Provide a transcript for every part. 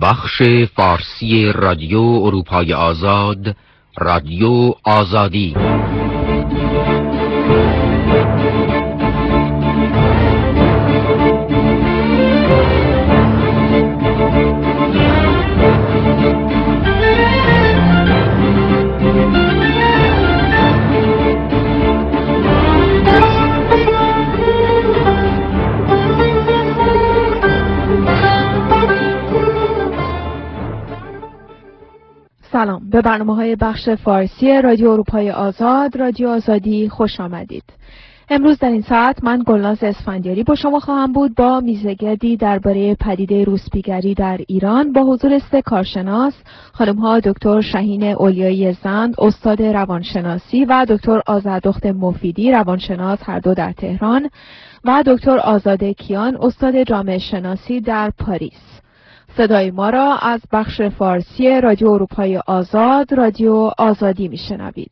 بخش فارسی رادیو اروپای آزاد، رادیو آزادی. سلام، به برنامه‌های بخش فارسی رادیو اروپای آزاد، رادیو آزادی خوش آمدید. امروز در این ساعت من گلناز اسفندیاری با شما خواهم بود با میزگردی درباره پدیده روسپیگری در ایران با حضور 3 کارشناس، خانم‌ها دکتر شهین اولیایی زند، استاد روانشناسی و دکتر آذردخت مفیدی، روانشناس هر دو در تهران، و دکتر آزاده کیان، استاد جامعه شناسی در پاریس. صدای ما را از بخش فارسی رادیو اروپای آزاد، رادیو آزادی میشنوید.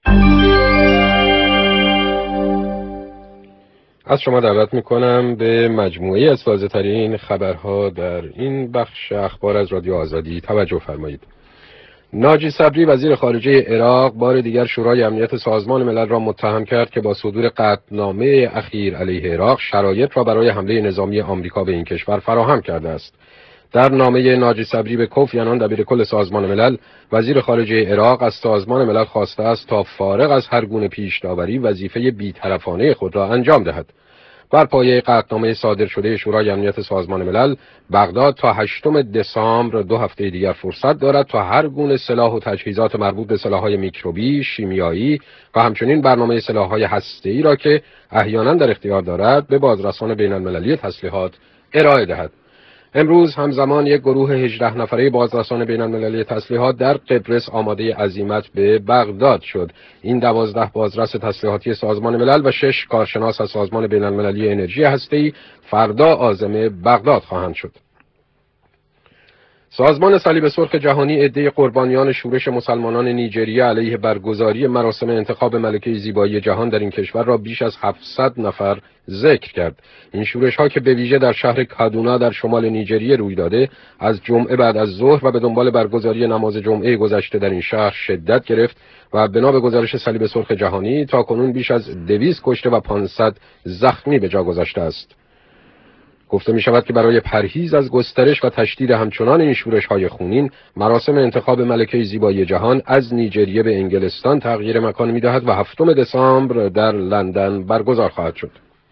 از شما دعوت میکنم به مجموعه از تازه‌ترین خبرها در این بخش اخبار از رادیو آزادی توجه فرمایید. ناجی صبری وزیر خارجه عراق بار دیگر شورای امنیت سازمان ملل را متهم کرد که با صدور قطعنامه اخیر علیه عراق شرایط را برای حمله نظامی آمریکا به این کشور فراهم کرده است. در نامه ناجی صبری به کوفی عنان دبیرکل سازمان ملل، وزیر خارجه عراق از سازمان ملل خواسته است تا فارغ از هر گونه پیش داوری وظیفه بی‌طرفانه خود را انجام دهد. بر پایه قطعنامه صادر شده شورای امنیت سازمان ملل، بغداد تا 8 دسامبر 2 هفته دیگر فرصت دارد تا هر گونه سلاح و تجهیزات مربوط به سلاح‌های میکروبی، شیمیایی و همچنین برنامه سلاح‌های هسته‌ای را که احیانا در اختیار دارد به بازرسان بین‌المللی تسلیحات ارائه دهد. امروز همزمان یک گروه 18 نفره بازرسان بین‌المللی تسلیحات در قبرس آماده عزیمت به بغداد شد. این 12 بازرس تسلیحاتی سازمان ملل و 6 کارشناس از سازمان بین‌المللی انرژی هسته‌ای فردا عازم بغداد خواهند شد. سازمان صلیب سرخ جهانی عده قربانیان شورش مسلمانان نیجریه علیه برگزاری مراسم انتخاب ملکه زیبایی جهان در این کشور را بیش از 700 نفر ذکر کرد. این شورش ها که به ویژه در شهر کادونا در شمال نیجریه روی داده، از جمعه بعد از ظهر و به دنبال برگزاری نماز جمعه گذشته در این شهر شدت گرفت و بنا به گزارش صلیب سرخ جهانی تاکنون بیش از 200 کشته و 500 زخمی به جا گذاشته است. گفته می شود که برای پرهیز از گسترش و تشدید همچنان این شورش‌های خونین، مراسم انتخاب ملکه زیبایی جهان از نیجریه به انگلستان تغییر مکان می دهد و 7 دسامبر در لندن برگزار خواهد شد.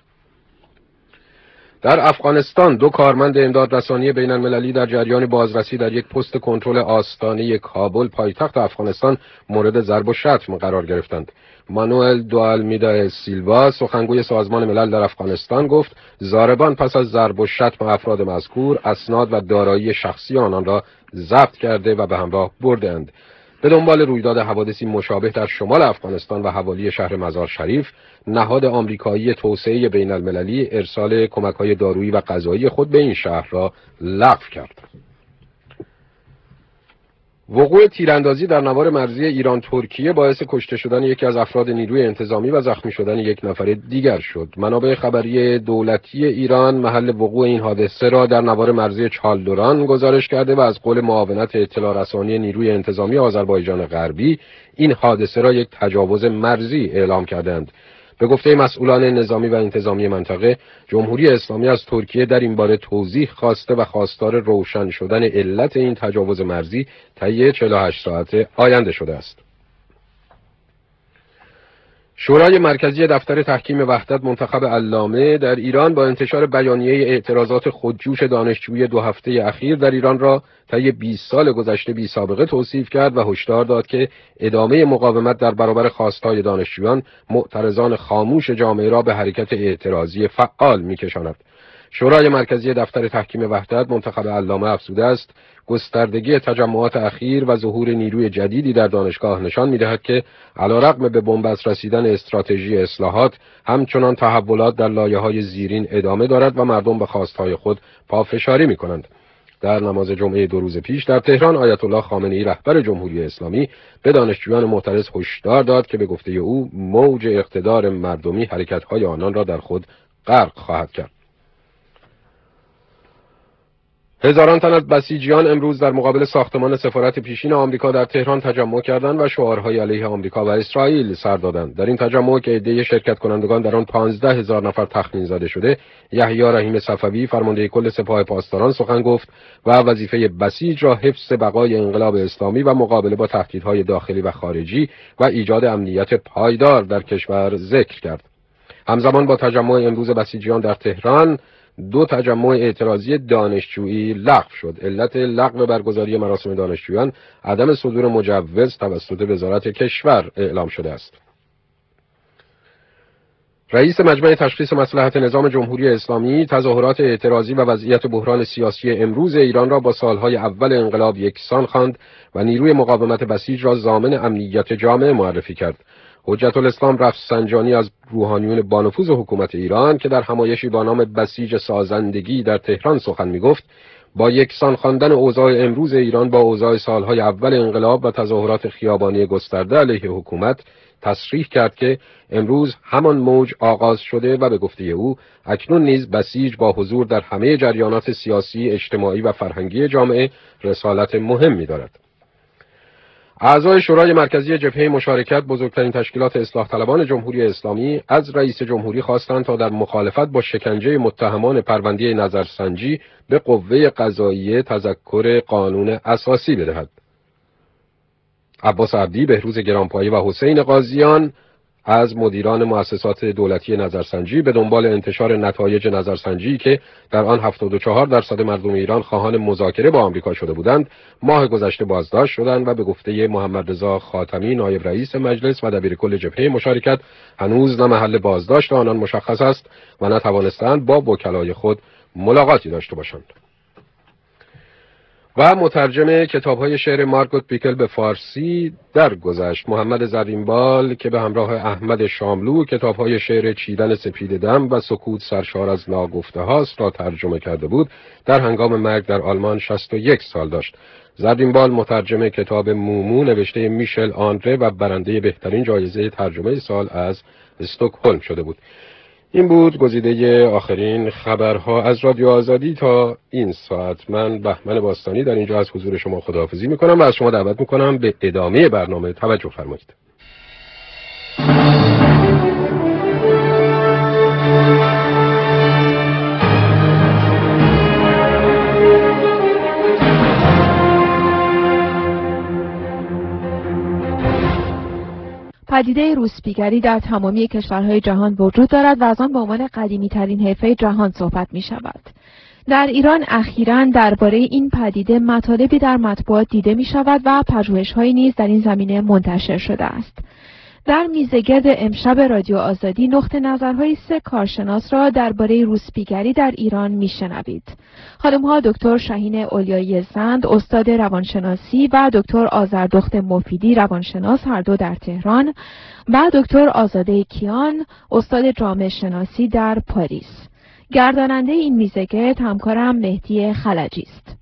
در افغانستان 2 کارمند امدادرسانی بین‌المللی در جریان بازرسی در یک پست کنترل آستانه کابل پایتخت افغانستان مورد ضرب و شتم قرار گرفتند. مانوئل دوالمیدا سیلوا، سخنگوی سازمان ملل در افغانستان، گفت ضاربان پس از ضرب و شتم افراد مذکور اسناد و دارایی شخصی آنان را ضبط کرده و به همراه بردند. به دنبال رویداد حوادثی مشابه در شمال افغانستان و حوالی شهر مزار شریف، نهاد آمریکایی توسعه بین‌المللی ارسال کمک‌های دارویی و غذایی خود به این شهر را لغو کرد. وقوع تیراندازی در نوار مرزی ایران ترکیه باعث کشته شدن یکی از افراد نیروی انتظامی و زخمی شدن یک نفر دیگر شد. منابع خبری دولتی ایران محل وقوع این حادثه را در نوار مرزی چالدوران گزارش کرده و از قول معاونت اطلاع رسانی نیروی انتظامی آذربایجان غربی این حادثه را یک تجاوز مرزی اعلام کردند. به گفته مسئولان نظامی و انتظامی منطقه، جمهوری اسلامی از ترکیه در این باره توضیح خواسته و خواستار روشن شدن علت این تجاوز مرزی طی 48 ساعت آینده شده است. شورای مرکزی دفتر تحکیم وحدت منتخب علامه در ایران با انتشار بیانیه اعتراضات خودجوش دانشجویی 2 هفته اخیر در ایران را طی 20 سال گذشته بی سابقه توصیف کرد و هشدار داد که ادامه مقاومت در برابر خواستهای دانشجویان معترضان خاموش جامعه را به حرکت اعتراضی فعال می‌کشاند. شورای مرکزی دفتر تحکیم وحدت منتخب علامه افزوده است گستردگی تجمعات اخیر و ظهور نیروی جدیدی در دانشگاه نشان می‌دهد که علیرغم به بنبست رسیدن استراتژی اصلاحات، همچنان تحولات در لایه‌های زیرین ادامه دارد و مردم به خواستهای خود پافشاری می‌کنند. در نماز جمعه 2 روز پیش در تهران، آیت الله خامنه‌ای رهبر جمهوری اسلامی به دانشجویان معترض هشدار داد که به گفته او موج اقتدار مردمی حرکت‌های آنان را در خود غرق خواهد کرد. هزاران تن از بسیجیان امروز در مقابل ساختمان سفارت پیشین آمریکا در تهران تجمع کردند و شعارهای علیه آمریکا و اسرائیل سر دادند. در این تجمع که عده شرکت کنندگان در آن 15,000 نفر تخمین زده شده، یحیی رحیم صفوی فرمانده کل سپاه پاسداران سخن گفت و وظیفه بسیج را حفظ بقای انقلاب اسلامی و مقابله با تهدیدهای داخلی و خارجی و ایجاد امنیت پایدار در کشور ذکر کرد. همزمان با تجمع امروز بسیجیان در تهران، 2 تجمع اعتراضی دانشجویی لغو شد. علت لغو برگزاری مراسم دانشجویان عدم صدور مجوز توسط وزارت کشور اعلام شده است. رئیس مجمع تشخیص مصلحت نظام جمهوری اسلامی تظاهرات اعتراضی و وضعیت بحران سیاسی امروز ایران را با سالهای اول انقلاب یکسان خواند و نیروی مقاومت بسیج را ضامن امنیت جامعه معرفی کرد. حجت الاسلام رفسنجانی از روحانیون بانفوذ حکومت ایران که در همایشی با نام بسیج سازندگی در تهران سخن می‌گفت، با یکسان خواندن اوضاع امروز ایران با اوضاع سالهای اول انقلاب و تظاهرات خیابانی گسترده علیه حکومت تصریح کرد که امروز همان موج آغاز شده و به گفته او اکنون نیز بسیج با حضور در همه جریانات سیاسی، اجتماعی و فرهنگی جامعه رسالت مهمی دارد. اعضای شورای مرکزی جبهه مشارکت، بزرگترین تشکیلات اصلاح طلبان جمهوری اسلامی، از رئیس جمهوری خواستند تا در مخالفت با شکنجه متهمان پرونده نظرسنجی به قوه قضاییه تذکر قانون اساسی بدهد. عباس عبدی، بهروز گرانپایه و حسین قاضیان از مدیران مؤسسات دولتی نظرسنجی به دنبال انتشار نتایج نظرسنجی که در آن 74% مردم ایران خواهان مذاکره با آمریکا شده بودند، ماه گذشته بازداشت شدند و به گفته محمد رضا خاتمی، نایب رئیس مجلس و دبیرکل جبهه مشارکت، هنوز نه محل بازداشت آنان مشخص است و نتوانستند با وکلای خود ملاقاتی داشته باشند. و مترجم کتاب‌های شعر مارگوت بیکل به فارسی درگذشت. محمد زرینبال که به همراه احمد شاملو کتاب‌های شعر چیدن سپید دم و سکوت سرشار از ناگفته هاست را ترجمه کرده بود، در هنگام مرگ در آلمان 61 سال داشت. زرینبال مترجم کتاب مومو نوشته میشل آندره و برنده بهترین جایزه ترجمه سال از استکهلم شده بود. این بود گزیده آخرین خبرها از رادیو آزادی تا این ساعت. من بهمن باستانی در اینجا از حضور شما خداحافظی میکنم و از شما دعوت میکنم به ادامه برنامه توجه فرمایید. پدیده روسپیگری در تمامی کشورهای جهان وجود دارد و از آن به عنوان قدیمی ترین حرفه جهان صحبت می شود. در ایران اخیراً درباره این پدیده مطالبی در مطبوعات دیده می شود و پژوهش‌هایی نیز در این زمینه منتشر شده است. در میزگرد امشب رادیو آزادی نقطه نظرهای 3 کارشناس را درباره روسپیگری در ایران میشنوید. خانم‌ها دکتر شاهین اولیایی زند، استاد روانشناسی و دکتر آذردخت مفیدی، روانشناس، هر دو در تهران، و دکتر آزاده کیان، استاد جامعه شناسی در پاریس. گرداننده این میزگرد همکارم مهدی خلجی است.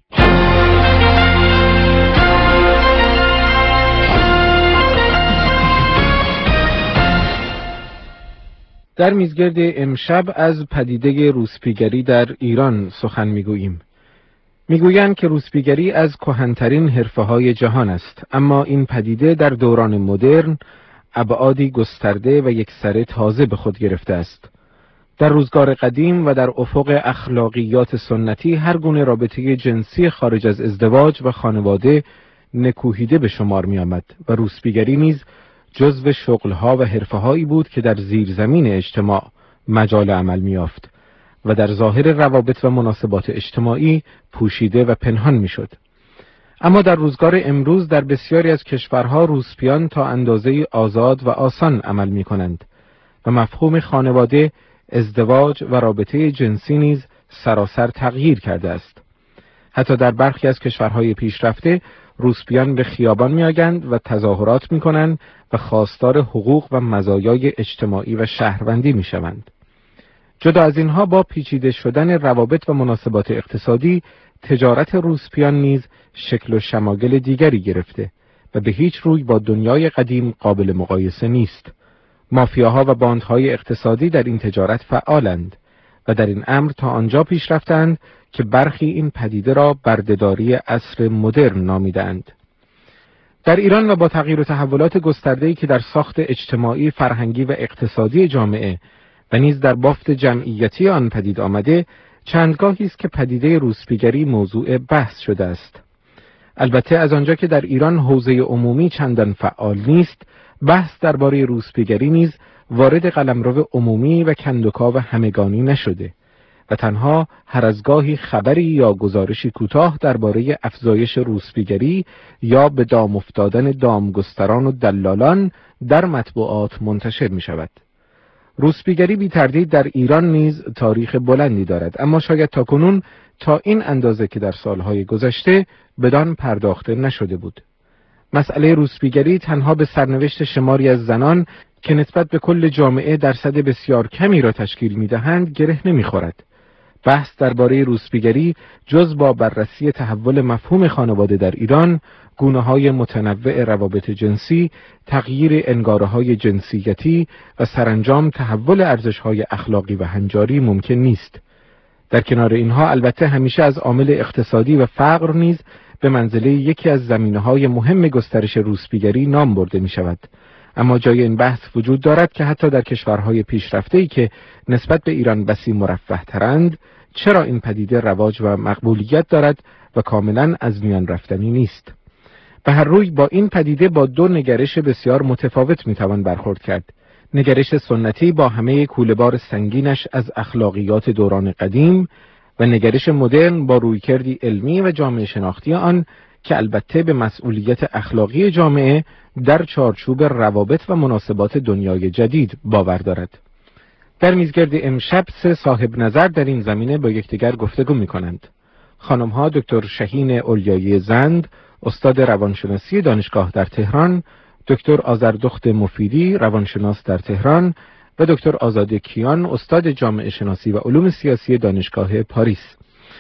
در میزگرد امشب از پدیده روسپیگری در ایران سخن میگوییم. میگویند که روسپیگری از کهن‌ترین حرفه‌های جهان است، اما این پدیده در دوران مدرن ابعادی گسترده و یکسره تازه به خود گرفته است. در روزگار قدیم و در افق اخلاقیات سنتی هر گونه رابطه جنسی خارج از ازدواج و خانواده نکوهیده به شمار می آمد و روسپیگری نیز جزو شغلها و حرفه‌هایی بود که در زیرزمین اجتماع مجال عمل می‌یافت و در ظاهر روابط و مناسبات اجتماعی پوشیده و پنهان می‌شد. اما در روزگار امروز در بسیاری از کشورها روسپیان تا اندازه‌ای آزاد و آسان عمل می‌کنند و مفهوم خانواده، ازدواج و رابطه جنسی نیز سراسر تغییر کرده است. حتی در برخی از کشورهای پیشرفته روسپیان به خیابان می‌آیند و تظاهرات می‌کنند و خواستار حقوق و مزایای اجتماعی و شهروندی می‌شوند. جدا از اینها با پیچیده شدن روابط و مناسبات اقتصادی، تجارت روسپیان نیز شکل و شمایل دیگری گرفته و به هیچ روی با دنیای قدیم قابل مقایسه نیست. مافیاها و باندهای اقتصادی در این تجارت فعالند و در این امر تا آنجا پیش رفتند که برخی این پدیده را بردهداری عصر مدرن نامیدند. در ایران و با تغییر و تحولات گسترده‌ای که در ساخت اجتماعی، فرهنگی و اقتصادی جامعه و نیز در بافت جمعیتی آن پدید آمده، چندگاهی است که پدیده روسپیگری موضوع بحث شده است. البته از آنجا که در ایران حوزه عمومی چندان فعال نیست، بحث درباره روسپیگری نیز وارد قلمرو عمومی و کندوکاو همگانی نشده و تنها هر از گاهی خبری یا گزارشی کوتاه درباره افزایش روسپیگری یا به دام افتادن دامگستران و دلالان در مطبوعات منتشر می شود. روسپیگری بی تردید در ایران نیز تاریخ بلندی دارد، اما شاید تاکنون تا این اندازه که در سالهای گذشته بدان پرداخته نشده بود. مسئله روسپیگری تنها به سرنوشت شماری از زنان که نسبت به کل جامعه درصد بسیار کمی را تشکیل می‌دهند گره نمی‌خورد. بحث درباره روسپیگری جز با بررسی تحول مفهوم خانواده در ایران، گونه‌های متنوع روابط جنسی، تغییر انگاره‌های جنسیتی و سرانجام تحول ارزش‌های اخلاقی و هنجاری ممکن نیست. در کنار اینها البته همیشه از عامل اقتصادی و فقر نیز به منزله یکی از زمینه‌های مهم گسترش روسپیگری نام برده می‌شود. اما جای این بحث وجود دارد که حتی در کشورهای پیشرفته‌ای که نسبت به ایران بسی مرفه‌ترند، چرا این پدیده رواج و مقبولیت دارد و کاملاً از میان رفتنی نیست. به هر روی با این پدیده با دو نگرش بسیار متفاوت میتوان برخورد کرد. نگرش سنتی با همه کوله‌بار سنگینش از اخلاقیات دوران قدیم و نگرش مدرن با رویکردی علمی و جامعه شناختی آن که البته به مسئولیت اخلاقی جامعه در چارچوب روابط و مناسبات دنیای جدید باور دارد. در میزگرد امشب سه صاحب نظر در این زمینه با یکدیگر گفتگو می‌کنند. خانم‌ها دکتر شهین اولیایی زند، استاد روانشناسی دانشگاه در تهران، دکتر آذردخت مفیدی، روانشناس در تهران و دکتر آزاده کیان، استاد جامعه شناسی و علوم سیاسی دانشگاه پاریس.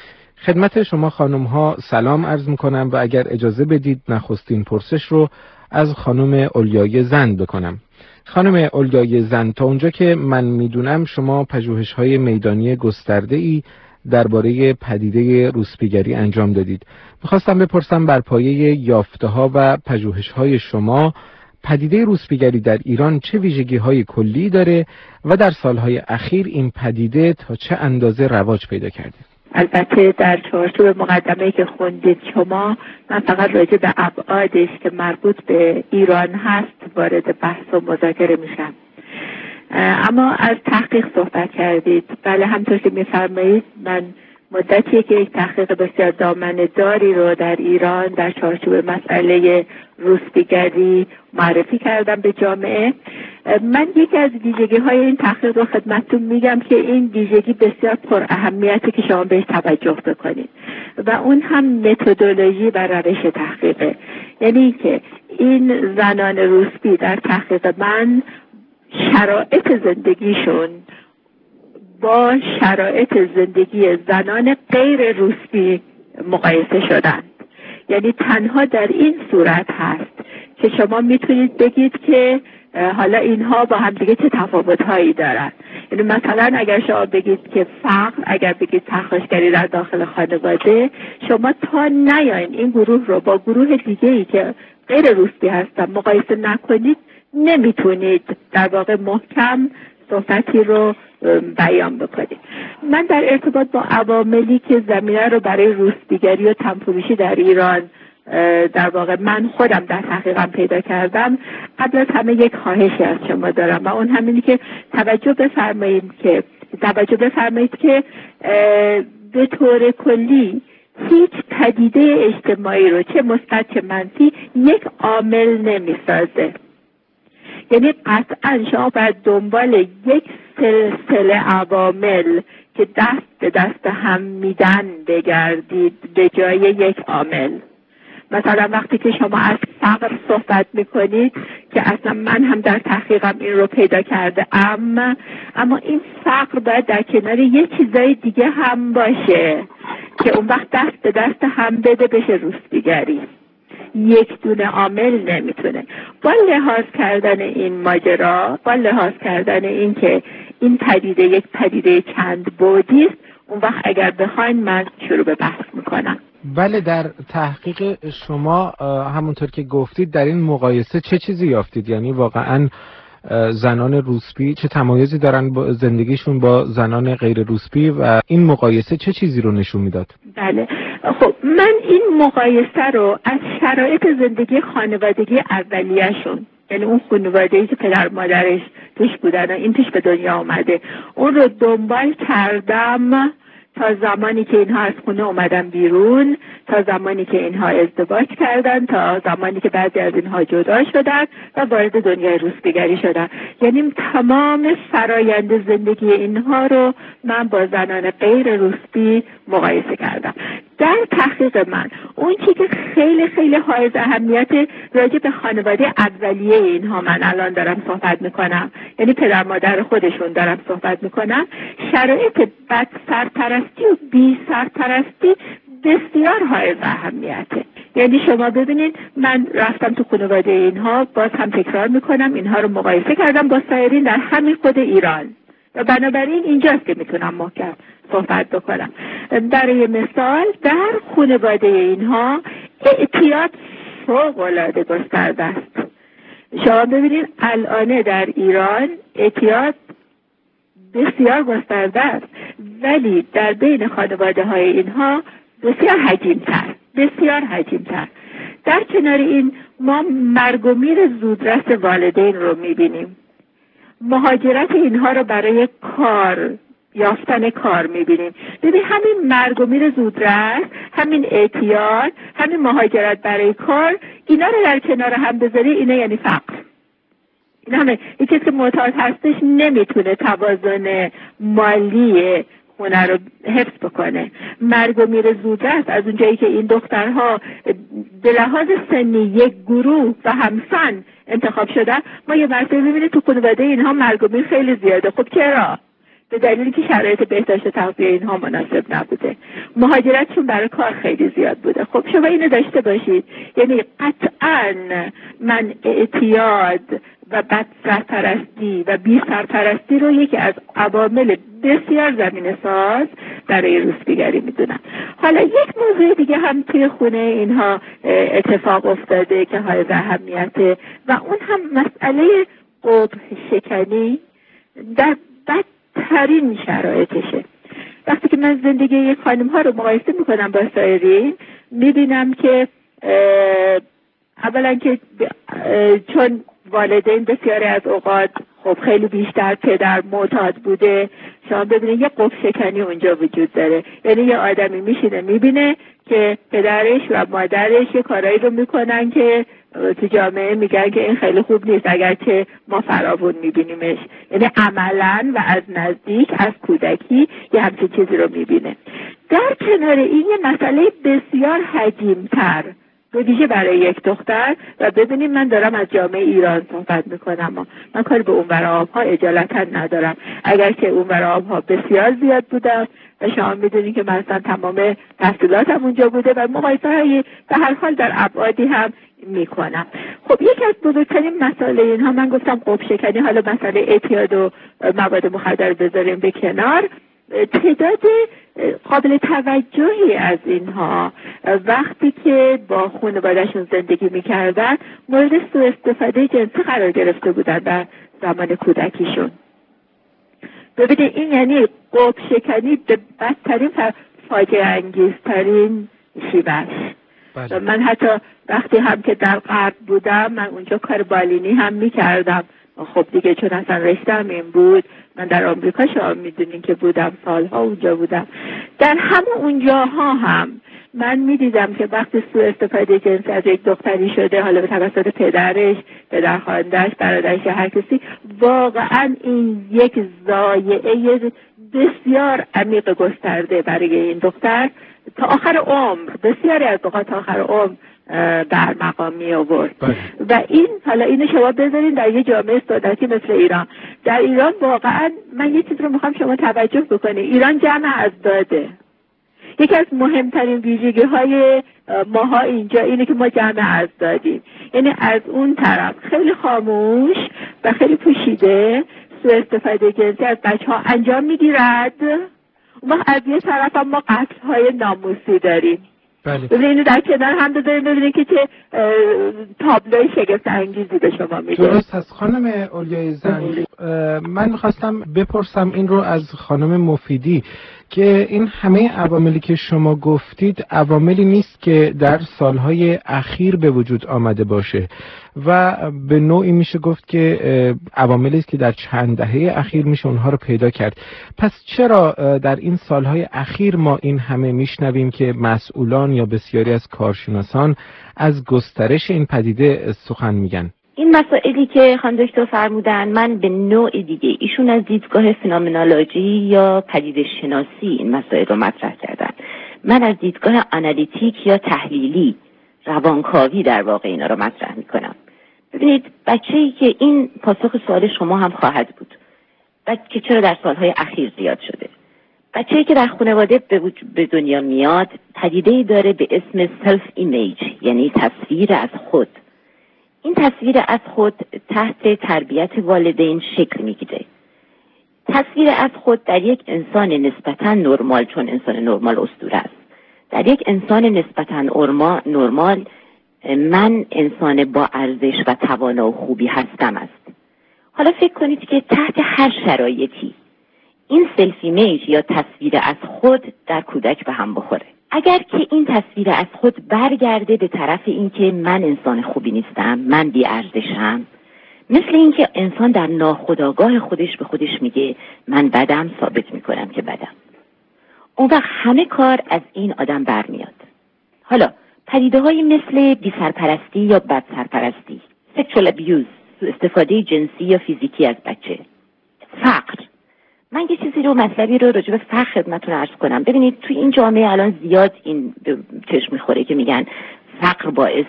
خدمت شما خانم‌ها سلام عرض می‌کنم و اگر اجازه بدید نخستین پرسش رو از خانم اولیای زند بکنم. خانم اولیای زند، تا اونجا که من میدونم شما پژوهش‌های میدانی گسترده‌ای درباره پدیده روسپیگری انجام دادید. می‌خواستم بپرسم بر پایه یافته‌ها و پژوهش‌های شما پدیده روسپیگری در ایران چه ویژگی‌های کلی داره و در سال‌های اخیر این پدیده تا چه اندازه رواج پیدا کرده؟ البته در چارچوب مقدمه‌ای که خوندید شما، من فقط راجع به ابعادش که مربوط به ایران هست وارد بحث و مذاکره میشم. اما از تحقیق صحبت کردید. بله، همطور که میفرمایید من مدتیه که یک تحقیق بسیار دامنه‌داری رو در ایران در چارچوب مسئله روسپیگری معرفی کردم به جامعه. من یکی از ویژگی‌های این تحقیق رو خدمتتون میگم که این ویژگی بسیار پر اهمیته که شما بهش توجه بکنید و اون هم متدولوژی و روش تحقیقه. یعنی که این زنان روسپی در تحقیق من شرایط زندگیشون با شرایط زندگی زنان غیر روسپی مقایسه شدند. یعنی تنها در این صورت هست که شما میتونید بگید که حالا اینها با هم دیگه چه تفاوت‌هایی دارن. یعنی مثلا اگر شما بگید که فقر، اگر بگید پرخاشگری در داخل خانواده، شما تا نیاین این گروه رو با گروه دیگه‌ای که غیر روسپی هستن مقایسه نکنید، نمیتونید در واقع محکم صحبتی رو بیان بکنید. من در ارتباط با عواملی که زمینه رو برای روسپیگری و تنفروشی در ایران در واقع من خودم در تحقیقم پیدا کردم، قبل از همه یک خواهشی از شما دارم و اون همینی که توجه بفرمایید که به طور کلی هیچ پدیده اجتماعی رو چه مثبت چه منفی یک عامل نمیسازه. یعنی قطعا شما باید دنبال یک سلسله عوامل که دست به دست هم میدن بگردید به جای یک عامل. مثلا وقتی که شما از فقر صحبت میکنید که اصلا من هم در تحقیقم این رو پیدا کرده اما این فقر باید در کنار یه چیزای دیگه هم باشه که اون وقت دست به دست هم بده بشه روسپیگری. یک دونه عامل نمیتونه. با لحاظ کردن این ماجرا، با لحاظ کردن این که این پدیده یک پدیده چند بعدی است، اون وقت اگر بخواین من شروع به بحث میکنم. بله، در تحقیق شما همونطور که گفتید در این مقایسه چه چیزی یافتید؟ یعنی واقعا زنان روسپی چه تمایزی دارن با زندگیشون با زنان غیر روسپی و این مقایسه چه چیزی رو نشون میداد؟ بله، خب من این مقایسه رو از شرایط زندگی خانوادگی اولیه‌شون، یعنی اون خانواده‌ای که پدر مادرش توش بودن و این توش به دنیا آمده، اون رو دنبال کردم تا زمانی که اینها از خونه اومدن بیرون، تا زمانی که اینها ازدواج کردن، تا زمانی که بعضی از اینها جدا شدن و وارد دنیای روسپیگری شدن. یعنی تمام فرایند زندگی اینها رو من با زنان غیر روسپی مقایسه کردم. در تحقیق من اون چیزی که خیلی خیلی حائز اهمیت راجع به خانواده اولیه اینها من الان دارم صحبت میکنم، یعنی پدر مادر خودشون دارم صحبت میکنم، شرایط بد سرپرستی و بی سرپرستی بسیار حائز اهمیته. یعنی شما ببینید من رفتم تو خانواده اینها، باز هم تکرار میکنم، اینها رو مقایسه کردم با سایرین در همین خود ایران و بنابراین اینجاست که میتونم محکم صحبت بکنم. برای مثال در خانواده اینها اعتیاد فوق‌العاده گسترده است. شما ببینید الان در ایران اعتیاد بسیار گسترده است، ولی در بین خانواده های اینها بسیار حجیم‌تر. در کنار این ما مرگ و میر زودرس والدین رو میبینیم، مهاجرت اینها رو برای یافتن کار میبینیم. ببین همین مرگ و میر زودرس، همین اعتیاد، همین مهاجرت برای کار، اینا رو در کنار هم بذاری، اینا یعنی فقر. این همه یک کسی که معتاد هستش نمیتونه توازن مالی خونه رو حفظ بکنه. مرگ و میر زودرس از اونجایی که این دخترها به لحاظ سنی یک گروه و همسن انتخاب شدن، ما یه مرتبه ببینید تو خانواده اینها مرگ و میر خیلی زیاده. خب چرا؟ به دلیلی که شرایط بهداشت تغذیه اینها مناسب نبوده، مهاجرتشون برای کار خیلی زیاد بوده. خب شما اینو داشته باشید، یعنی قطعاً من اعتیاد و بد سرپرستی و بی سرپرستی رو یکی از عوامل بسیار زمینه‌ساز برای روسپیگری میدونم. حالا یک موضوع دیگه هم توی خونه اینها اتفاق افتاده که حائز اهمیته و اون هم مسئله قبح شکنی در بدترین شرایطشه. وقتی که من زندگی یک خانم ها رو مقایسه میکنم با سایرین، میبینم که اولا که چون والدین بسیاری از اوقات خب خیلی بیشتر پدر معتاد بوده، شما ببینید یه قبح شکنی اونجا وجود داره. یعنی یه آدمی میشینه میبینه که پدرش و مادرش یه کارایی رو میکنن که تو جامعه میگن که این خیلی خوب نیست، اگرچه ما فراوون میبینیمش. یعنی عملاً و از نزدیک از کودکی یه همچین چیزی رو میبینه. در کنار این یه مسئله بسیار حجیم‌تر به ویژه برای یک دختر، و ببینیم من دارم از جامعه ایران صحبت میکنم، من کاری به اونور آبها اجالتا ندارم، اگر که اونور آبها بسیار زیاد بودم و شما میدونید که مثلا تمام تحصیلاتم اونجا بوده و مقایسه های به هر حال در ابعادی هم میکنم. خب یکی از بزرگترین مسائل اینها، من گفتم قبح شکنی، حالا مسئله اعتیاد و مواد مخدر بذاریم به کنار، تعداد قابل توجهی از اینها وقتی که با خانواده‌شون زندگی میکردن مورد سوء استفاده جنسی قرار گرفته بودن در زمان کودکیشون. ببینید این یعنی قبح شکنی به بدترین فاجعه انگیزترین شیوهش. بله. من حتی وقتی هم که در غرب بودم، من اونجا کار بالینی هم میکردم. خب دیگه چون اصلا رشته‌ام این بود، من در آمریکا شما میدونین که بودم، سالها اونجا بودم، در همه اونجاها هم من میدیدم که وقتی سوء استفاده جنسی از یک دختری شده، حالا به توسط پدرش، پدرخوانده‌اش، برادرش یا هر کسی، واقعا این یک ضایعه بسیار عمیق گسترده برای این دختر تا آخر عمر، بسیاری از اوقات تا آخر عمر در مقام می آورد. و این حالا اینو شما بذارین در یه جامعه سنتی مثل ایران. در ایران واقعا من یه چیز رو میخوام شما توجه بکنید، ایران جمع از داده. یکی از مهمترین ویژگی های ماها اینجا اینه که ما جمع از دادیم، یعنی از اون طرف خیلی خاموش و خیلی پوشیده سوء استفاده جنسی از بچه‌ها انجام میگیرد. ما از یه طرف هم ما قتل‌های ناموسی داریم. بله. اینو در کنار هم بذاریم ببینید که چه تابلوی شگفت انگیزی به شما میده. درست هست خانم اولیای زنگ. من میخواستم بپرسم این رو از خانم مفیدی که این همه عواملی که شما گفتید عواملی نیست که در سالهای اخیر به وجود آمده باشه و به نوعی میشه گفت که عواملی است که در چند دهه اخیر میشه اونها رو پیدا کرد. پس چرا در این سالهای اخیر ما این همه میشنویم که مسئولان یا بسیاری از کارشناسان از گسترش این پدیده سخن میگن؟ این مسائلی که خانم دکتر فرمودن، من به نوع دیگه ایشون از دیدگاه فنومنولوژی یا پدیده شناسی این مسائل رو مطرح کردن. من از دیدگاه آنالیتیک یا تحلیلی روانکاوی در واقع اینا رو مطرح میکنم. ببینید بچه‌ای که این پاسخ سوال شما هم خواهد بود که چرا در سالهای اخیر زیاد شده. بچه‌ای که در خانواده به دنیا میاد پدیده‌ای داره به اسم سلف ایمیج، یعنی تصویر از خود. این تصویر از خود تحت تربیت والدین شکل میگیره. تصویر از خود در یک انسان نسبتاً نرمال، چون انسان نرمال اسطوره است، در یک انسان نسبتاً نرمال من انسان با ارزش و توانا و خوبی هستم است. حالا فکر کنید که تحت هر شرایطی این سلف ایمیج یا تصویر از خود در کودک به هم بخوره. اگر که این تصویر از خود برگرده به طرف اینکه من انسان خوبی نیستم، من بی ارزشم، مثل اینکه انسان در ناخودآگاه خودش به خودش میگه من بدم، ثابت میکنم که بدم، اون وقت همه کار از این آدم برمیاد. حالا پدیده‌هایی مثل بی سرپرستی یا بد سرپرستی، sexual abuse، استفاده جنسی یا فیزیکی از بچه، فقر. من یه چیزی رو مطلبی رو راجع به فقر خدمتتون عرض کنم. ببینید توی این جامعه الان زیاد این چشم میخوره که میگن فقر باعث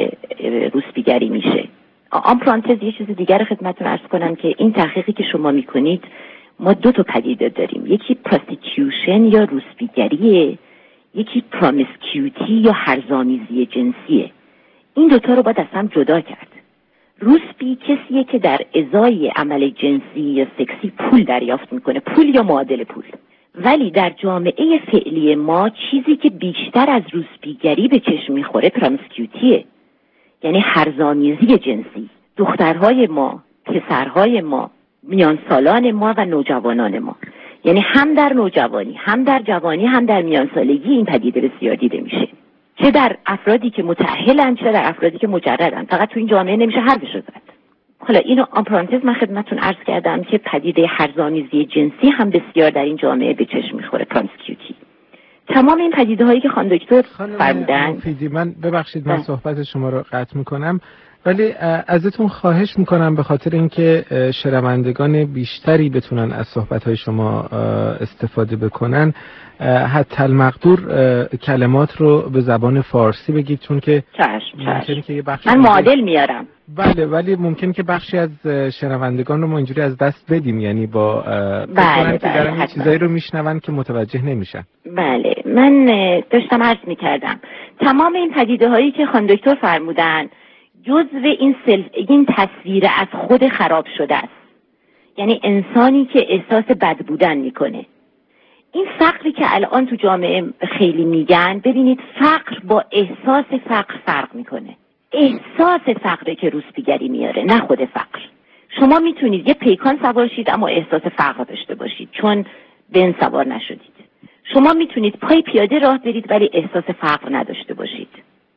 روسپیگری میشه. آن پرانتز یه چیز دیگر رو خدمتتون عرض کنم که این تحقیقی که شما میکنید ما دو تا پدیده داریم، یکی پراستیتیوشن یا روسپیگریه، یکی پرومیسکیوتی یا هرزآمیزی جنسیه. این دوتا رو باید از هم جدا کرد. روسپی کسیه که در ازای عمل جنسی یا سکسی پول دریافت میکنه، پول یا معادل پول. ولی در جامعه فعلی ما چیزی که بیشتر از روسپیگری به چشم میخوره پرومیسکیوتیه، یعنی هرزآمیزی جنسی. دخترهای ما، پسرهای ما، میان سالان ما و نوجوانان ما، یعنی هم در نوجوانی، هم در جوانی، هم در میان سالگی این پدیده بسیار دیده میشه، چه در افرادی که متأهلن چه در افرادی که مجردن. فقط تو این جامعه نمیشه حرفشو زد. حالا اینو آن پرانتز من خدمتتون عرض کردم که پدیده هرزآمیزی جنسی هم بسیار در این جامعه به چشم میخوره، پرومیسکیوتی. تمام این پدیده هایی که خانم دکتر فرمودن. مفیدی، من ببخشید من صحبت شما رو قطع میکنم، ولی ازتون خواهش میکنم به خاطر اینکه شنوندگان بیشتری بتونن از صحبت‌های شما استفاده بکنن، حتی المقدور کلمات رو به زبان فارسی بگید، چون که ممکنه که یه بخشی من معادل میارم. بله، ولی ممکن که بخشی از شنوندگان رو ما اینجوری از دست بدیم، یعنی با بله که دارن چیزایی رو میشنون که متوجه نمیشن. بله، من داشتم عرض میکردم تمام این پدیده هایی که خانم دکتر فرمودن جزو این تصویر از خود خراب شده است، یعنی انسانی که احساس بد بودن میکنه. این فقری که الان تو جامعه خیلی میگن، ببینید فقر با احساس فقر فرق میکنه. احساس فقره که روسپیگری میاره، نه خود فقر. شما میتونید یه پیکان سوار شید اما احساس فقر داشته باشید چون بن سوار نشدید. شما میتونید پای پیاده راه برید ولی احساس فقر نداشته باشید.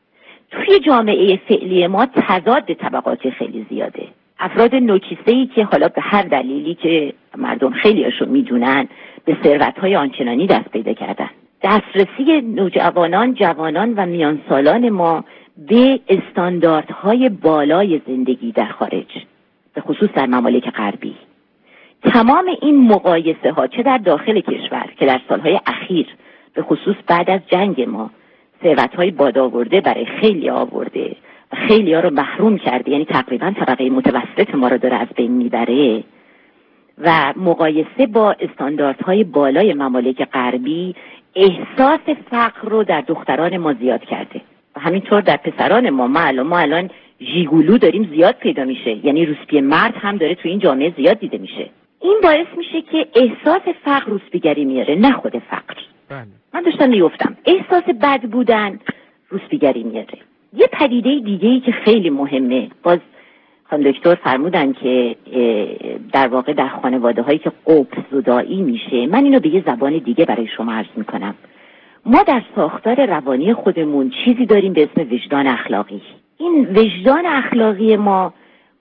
توی جامعه فعلی ما تضاد طبقاتی خیلی زیاده. افراد نوکیسه‌ای که حالا به هر دلیلی که مردم خیلیاشون میدونن به ثروت‌های آنچنانی دست پیدا کردن. دسترسی نوجوانان، جوانان و میان سالان ما به استانداردهای بالای زندگی در خارج، به خصوص در ممالک غربی. تمام این مقایسه ها چه در داخل کشور که در سالهای اخیر به خصوص بعد از جنگ ما ثروت‌های بادآورده برای خیلی آورده و خیلی ها رو محروم کرده، یعنی تقریبا طبقه متوسط ما رو داره از بین میبره، و مقایسه با استانداردهای بالای ممالک غربی احساس فقر رو در دختران ما زیاد کرده و همینطور در پسران ما. ما الان ژیگولو داریم زیاد پیدا میشه، یعنی روسپی مرد هم داره تو این جامعه زیاد دیده میشه. این باعث میشه که احساس فقر روسپیگری میاره، نه خود فقر. من داشتم میگفتم احساس بد بودن روسپیگری میاره. یه پدیده دیگه‌ای که خیلی مهمه، باز خانم دکتر فرمودن که در واقع در خانواده هایی که قبض زدایی میشه، من اینو به یه زبان دیگه برای شما عرض میکنم. ما در ساختار روانی خودمون چیزی داریم به اسم وجدان اخلاقی. این وجدان اخلاقی ما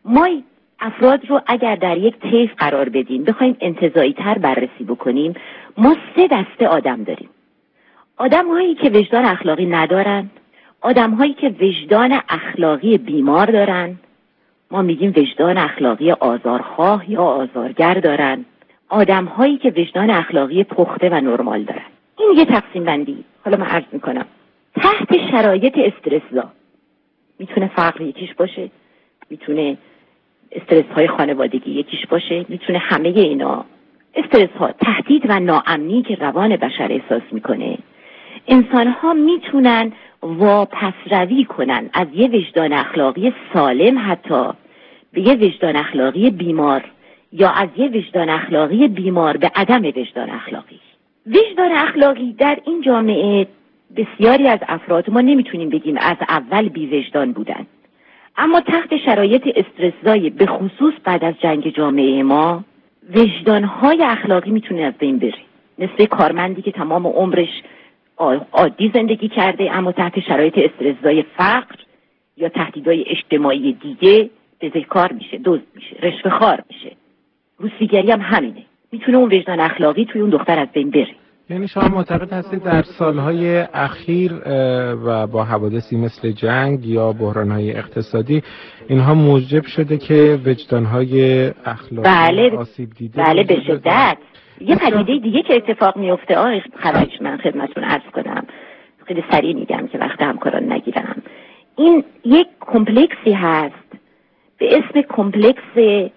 افراد رو اگر در یک طیف قرار بدیم، بخوایم انتزاعی تر بررسی بکنیم، ما 3 دسته آدم داریم. آدم هایی که وجدان اخلاقی ندارن، آدم هایی که وجدان اخلاقی بیمار دارن، ما میگیم وجدان اخلاقی آزارخواه یا آزارگر دارن، آدم هایی که وجدان اخلاقی پخته و نرمال دارن. این یه تقسیم بندی. حالا من عرض میکنم تحت شرایط استرس‌زا، میتونه فقر یکیش باشه، میتونه استرس های خانوادگی یکیش باشه، میتونه همه اینا استرس ها، تهدید و ناامنی که روان بشر احساس میکنه، انسان ها میتونن واپسروی کنن از یه وجدان اخلاقی سالم حتی به یه وجدان اخلاقی بیمار، یا از یه وجدان اخلاقی بیمار به عدم وجدان اخلاقی. وجدان اخلاقی در این جامعه بسیاری از افراد ما نمیتونیم بگیم از اول بی وجدان بودن، اما تحت شرایط استرس‌زای به خصوص بعد از جنگ جامعه ما وجدان‌های اخلاقی میتونه از بین بره. مثل کارمندی که تمام عمرش عادی زندگی کرده اما تحت شرایط استرس‌زای فقر یا تهدیدهای اجتماعی دیگه بزهکار میشه، دزد میشه، رشوه‌خوار میشه. روسپیگری هم همینه، میتونه اون وجدان اخلاقی توی اون دختر از بین بره. یعنی شما معتقد هستید در سالهای اخیر و با حوادثی مثل جنگ یا بحرانهای اقتصادی اینها موجب شده که وجدانهای اخلاقی آسیب دیده؟ بله به شدت. یه پدیده دیگه که اتفاق میفته خبرش من خدمتتون عرض کنم، خیلی سریع میگم که وقت همکاران نگیرم. این یک کمپلکسی هست به اسم کمپلکس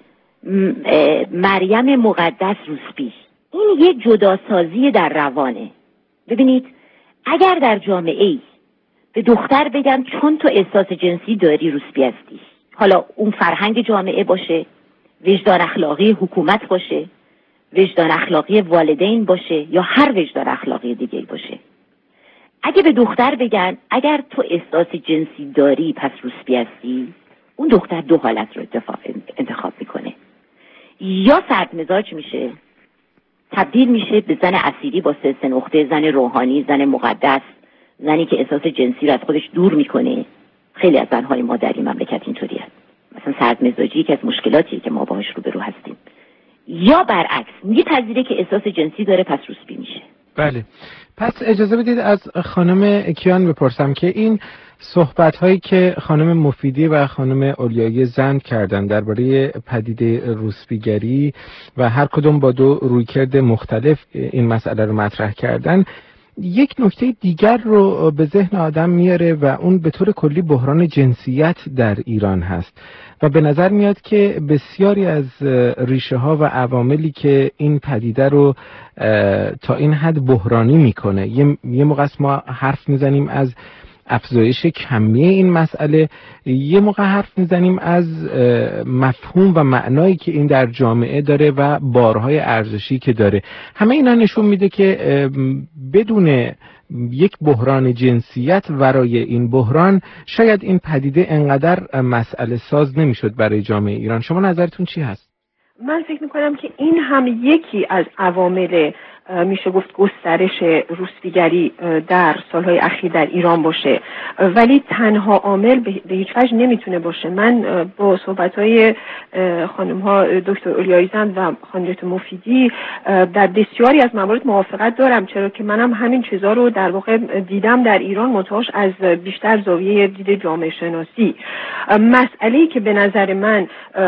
مریم مقدس روسپی. این یه جداسازی در روانه. ببینید اگر در جامعه ای به دختر بگم چون تو احساس جنسی داری روسپی هستی، حالا اون فرهنگ جامعه باشه، وجدان اخلاقی حکومت باشه، وجدان اخلاقی والدین باشه یا هر وجدان اخلاقی دیگه باشه، اگه به دختر بگن اگر تو احساس جنسی داری پس روسپی هستی، اون دختر 2 حالت رو انتخاب میکنه. یا سرد مزاج میشه، تبدیل میشه به زن اسیری با 3 نقطه، زن روحانی، زن مقدس، زنی که احساس جنسی رو از خودش دور میکنه. خیلی از زنهای ما در این مملکت اینطوری هست. مثلا سرد مزاجی که از مشکلاتیه که ما باهاش روبرو هستیم. یا برعکس میپذیره که احساس جنسی داره پس روسپی میشه. بله. پس اجازه بدید از خانم کیان بپرسم که این صحبت‌هایی که خانم مفیدی و خانم اولیایی زند کردن درباره پدیده روسپیگری و هر کدوم با 2 رویکرد مختلف این مسئله رو مطرح کردن، یک نکته دیگر رو به ذهن آدم میاره و اون به طور کلی بحران جنسیت در ایران هست و به نظر میاد که بسیاری از ریشه ها و عواملی که این پدیده رو تا این حد بحرانی میکنه، یه موقع ما حرف میزنیم از افزایش کمیه این مسئله، یه موقع حرف میزنیم از مفهوم و معنایی که این در جامعه داره و بارهای ارزشی که داره. همه اینا نشون میده که بدون یک بحران جنسیت ورای این بحران شاید این پدیده انقدر مسئله ساز نمیشد برای جامعه ایران. شما نظرتون چی هست؟ من فکر میکنم که این هم یکی از عوامل میشه گفت گسترش روسپیگری در سالهای اخیر در ایران باشه، ولی تنها عامل به هیچ وجه نمیتونه باشه. من با صحبت‌های خانم‌ها دکتر اولیایی زند و خانم مفیدی در بسیاری از موارد موافقت دارم، چرا که منم همین چیزا رو در واقع دیدم در ایران، منتهاش از بیشتر زاویه دید جامعه شناسی. مسئله‌ای که به نظر من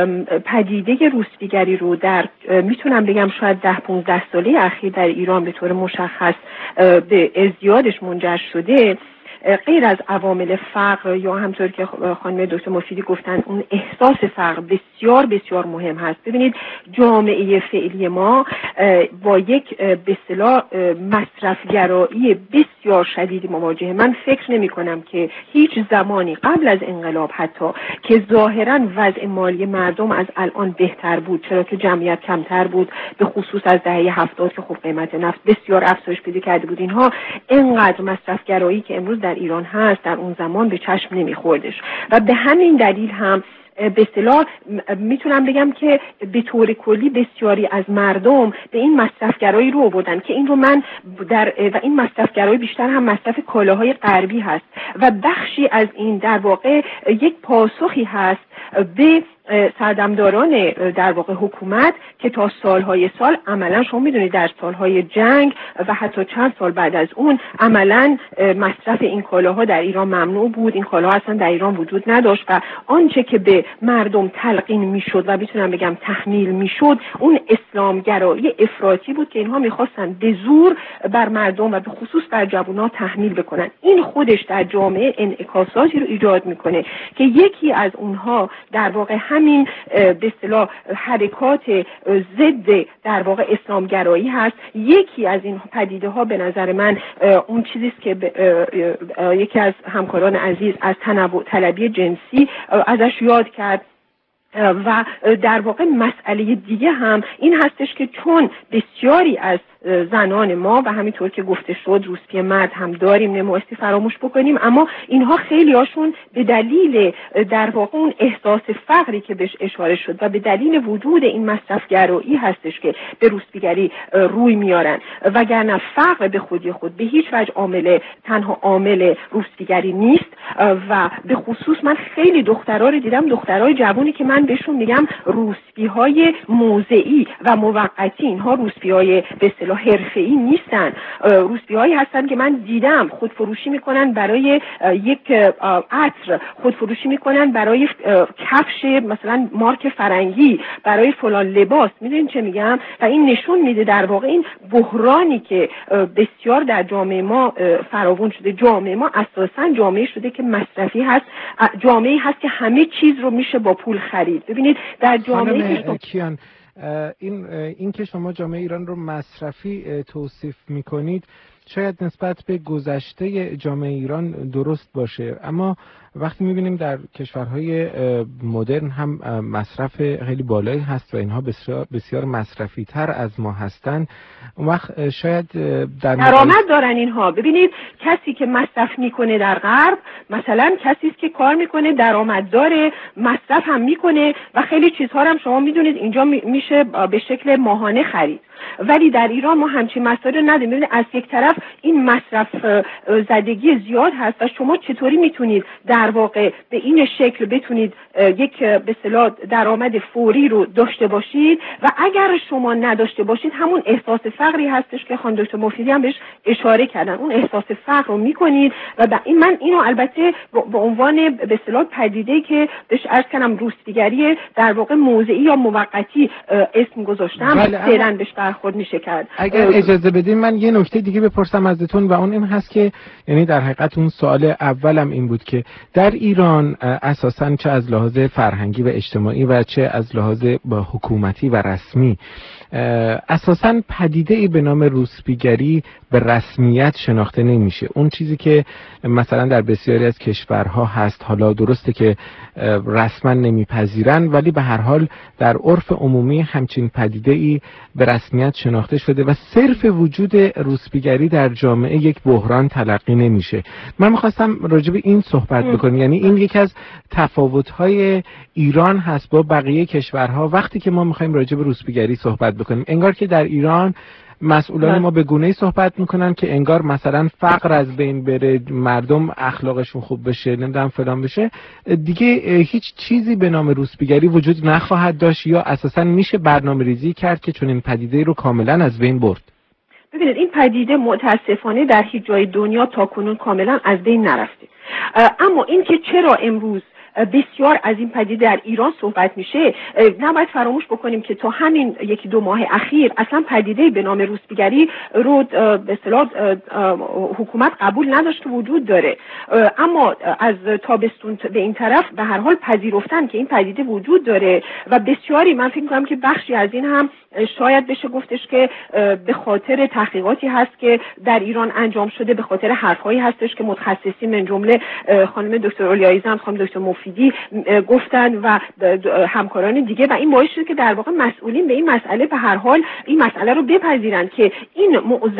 پدیده روسپیگری رو در میتونم بگم شاید 10-15 ساله اخیر در ایران به طور مشخص به ازدیادش منجر شده، غیر از عوامل فقر یا همطور که خانم دکتر مفیدی گفتن اون احساس فقر بسیار بسیار مهم هست. ببینید جامعه فعلی ما با یک به اصطلاح مصرفگرایی بسیار شدیدی مواجهه. من فکر نمی کنم که هیچ زمانی قبل از انقلاب حتی که ظاهراً وضع مالی مردم از الان بهتر بود، چرا که جمعیت کمتر بود، به خصوص از دهه 70 که خب قیمت نفت بسیار افزایش پیدا کرده بود، اینها اینقدر مصرفگرایی که امروز در ایران هست در اون زمان به چشم نمیخوردش و به همین دلیل هم به اصطلاح میتونم بگم که به طور کلی بسیاری از مردم به این مصرفگرایی رو آوردن که این رو من و این مصرفگرایی بیشتر هم مصرف کالاهای غربی هست و بخشی از این در واقع یک پاسخی هست به سردمداران در واقع حکومت که تا سالهای سال عملا شما میدونید در سالهای جنگ و حتی چند سال بعد از اون عملا مصرف این کالاها در ایران ممنوع بود، این کالاها اصلا در ایران وجود نداشت و آنچه که به مردم تلقین میشد و میتونم بگم تحمیل میشد اون اسلامگرایی افراطی بود که اینها میخواستن به زور بر مردم و به خصوص بر جوانان تحمیل بکنن. این خودش در جامعه انعکاساتی رو ایجاد میکنه که یکی از اونها در واقع همین به اصطلاح حرکات ضد در واقع اسلامگرایی هست. یکی از این پدیده ها به نظر من اون چیزی است که یکی از همکاران عزیز از تنوع طلبی جنسی ازش یاد کرد و در واقع مسئله دیگه هم این هستش که چون بسیاری از زنان ما و همینطور که گفته شد روسپی مرد هم داریم نمایستی فراموش بکنیم، اما اینها خیلی هاشون به دلیل در واقع اون احساس فقری که بهش اشاره شد و به دلیل وجود این مصرفگرایی هستش که به روسپیگری روی میارن، وگرنه فقر به خودی خود به هیچ وجه تنها عامل روسپیگری نیست. و به خصوص من خیلی دخترها رو دیدم، دخترای جوانی که من بهشون میگم روسپی‌های موضعی و موقتی، اینها روسپی‌های به اصطلاح حرفه‌ای نیستن، روسپی‌هایی هستن که من دیدم خودفروشی میکنن برای یک عطر، خودفروشی میکنن برای کفش مثلا مارک فرنگی، برای فلان لباس. میدونین چه میگم؟ و این نشون میده در واقع این بحرانی که بسیار در جامعه ما فراوان شده. جامعه ما اساساً جامعه شده که مصرفی هست، جامعه هست که همه چیز رو میشه با پول خرید. ببینید در جامعه کیان این که شما جامعه ایران رو مصرفی توصیف میکنید شاید نسبت به گذشته جامعه ایران درست باشه، اما وقتی میبینیم در کشورهای مدرن هم مصرف خیلی بالایی هست و اینها بسیار بسیار مصرفی تر از ما هستن، اون وقت شاید درآمد دارن اینها. ببینید کسی که مصرف میکنه در غرب مثلا کسی است که کار میکنه، درآمد داره، مصرف هم میکنه و خیلی چیزها هم شما میدونید اینجا میشه به شکل ماهانه خرید، ولی در ایران ما همچین مسائل نداریم. ببینید از یک طرف این مصرف زدگی زیاد هست و شما چطوری میتونید در واقع به این شکل بتونید یک به اصطلاح درآمد فوری رو داشته باشید و اگر شما نداشته باشید همون احساس فقری هستش که خانم دکتر مفیدی هم بهش اشاره کردن، اون احساس فقر رو میکنید و من اینو البته به عنوان به اصطلاح پدیده‌ای که بهش عرض کنم روسپیگری در واقع موضعی یا موقتی اسم گذاشتم، فعلا بهش برخورد میشه کرد. اگر اجازه بدین من یه نکته دیگه بپرسم ازتون و اون این هست که یعنی در حقیقت اون سوال اولم این بود که در ایران اساساً چه از لحاظ فرهنگی و اجتماعی و چه از لحاظ حکومتی و رسمی اساساً پدیده‌ای به نام روسپیگری به رسمیت شناخته نمیشه. اون چیزی که مثلا در بسیاری از کشورها هست، حالا درسته که رسما نمیپذیرن ولی به هر حال در عرف عمومی همچین پدیده‌ای به رسمیت شناخته شده و صرف وجود روسپیگری در جامعه یک بحران تلقی نمیشه. من می‌خواستم راجع به این صحبت بکنم، یعنی این یکی از تفاوت‌های ایران هست با بقیه کشورها. وقتی که ما می‌خوایم راجع به روسپیگری صحبت بکنیم انگار که در ایران مسئولان ما به گونه‌ای صحبت میکنن که انگار مثلا فقر از بین بره، مردم اخلاقشون خوب بشه، نمیدونم فلان بشه، دیگه هیچ چیزی به نام روسپیگری وجود نخواهد داشت یا اساسا میشه برنامه‌ریزی کرد که چون این پدیده رو کاملا از بین برد. ببینید این پدیده متاسفانه در هیچ جای دنیا تاکنون کاملا از بین نرفته، اما این که چرا امروز بسیار از این پدیده در ایران صحبت میشه، نباید فراموش بکنیم که تا همین یکی دو ماه اخیر اصلا پدیده به نام روسپیگری رو به اصطلاح حکومت قبول نداشت که وجود داره، اما از تابستون به این طرف به هر حال پذیرفتن که این پدیده وجود داره و بسیاری، من فکر می‌کنم که بخشی از این هم شاید بشه گفتش که به خاطر تحقیقاتی هست که در ایران انجام شده، به خاطر حرفایی هستش که متخصصین من جمله خانم دکتر اولیاییزن، خانم دکتر مفیدی گفتن و همکاران دیگه، و این باعث شد که در واقع مسئولین به این مسئله به هر حال این مسئله رو بپذیرند که این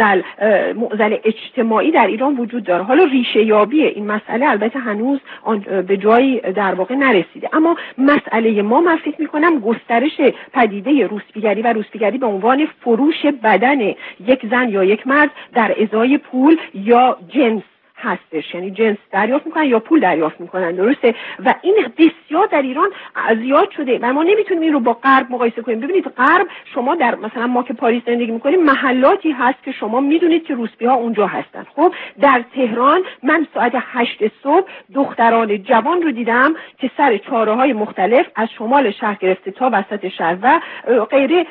معضل اجتماعی در ایران وجود داره. حالا ریشه یابی این مسئله البته هنوز به جایی در واقع نرسیده، اما مسئله ما، من فکر می‌کنم گسترش پدیده روسپیگری و روسپیگری به عنوان فروش بدن یک زن یا یک مرد در ازای پول یا جنس هستش، یعنی جنس دریافت میکنن یا پول دریافت میکنن، درسته؟ و این بسیار در ایران زیاد شده و ما نمیتونیم این رو با غرب مقایسه کنیم. ببینید غرب، شما در مثلا ما که پاریس زندگی میکنیم محلاتی هست که شما میدونید که روسپی ها اونجا هستن. خب در تهران من ساعت 8 صبح دختران جوان رو دیدم که سر چهارراهای مختلف از شمال شهر گرفته تا وسط شهر و غیره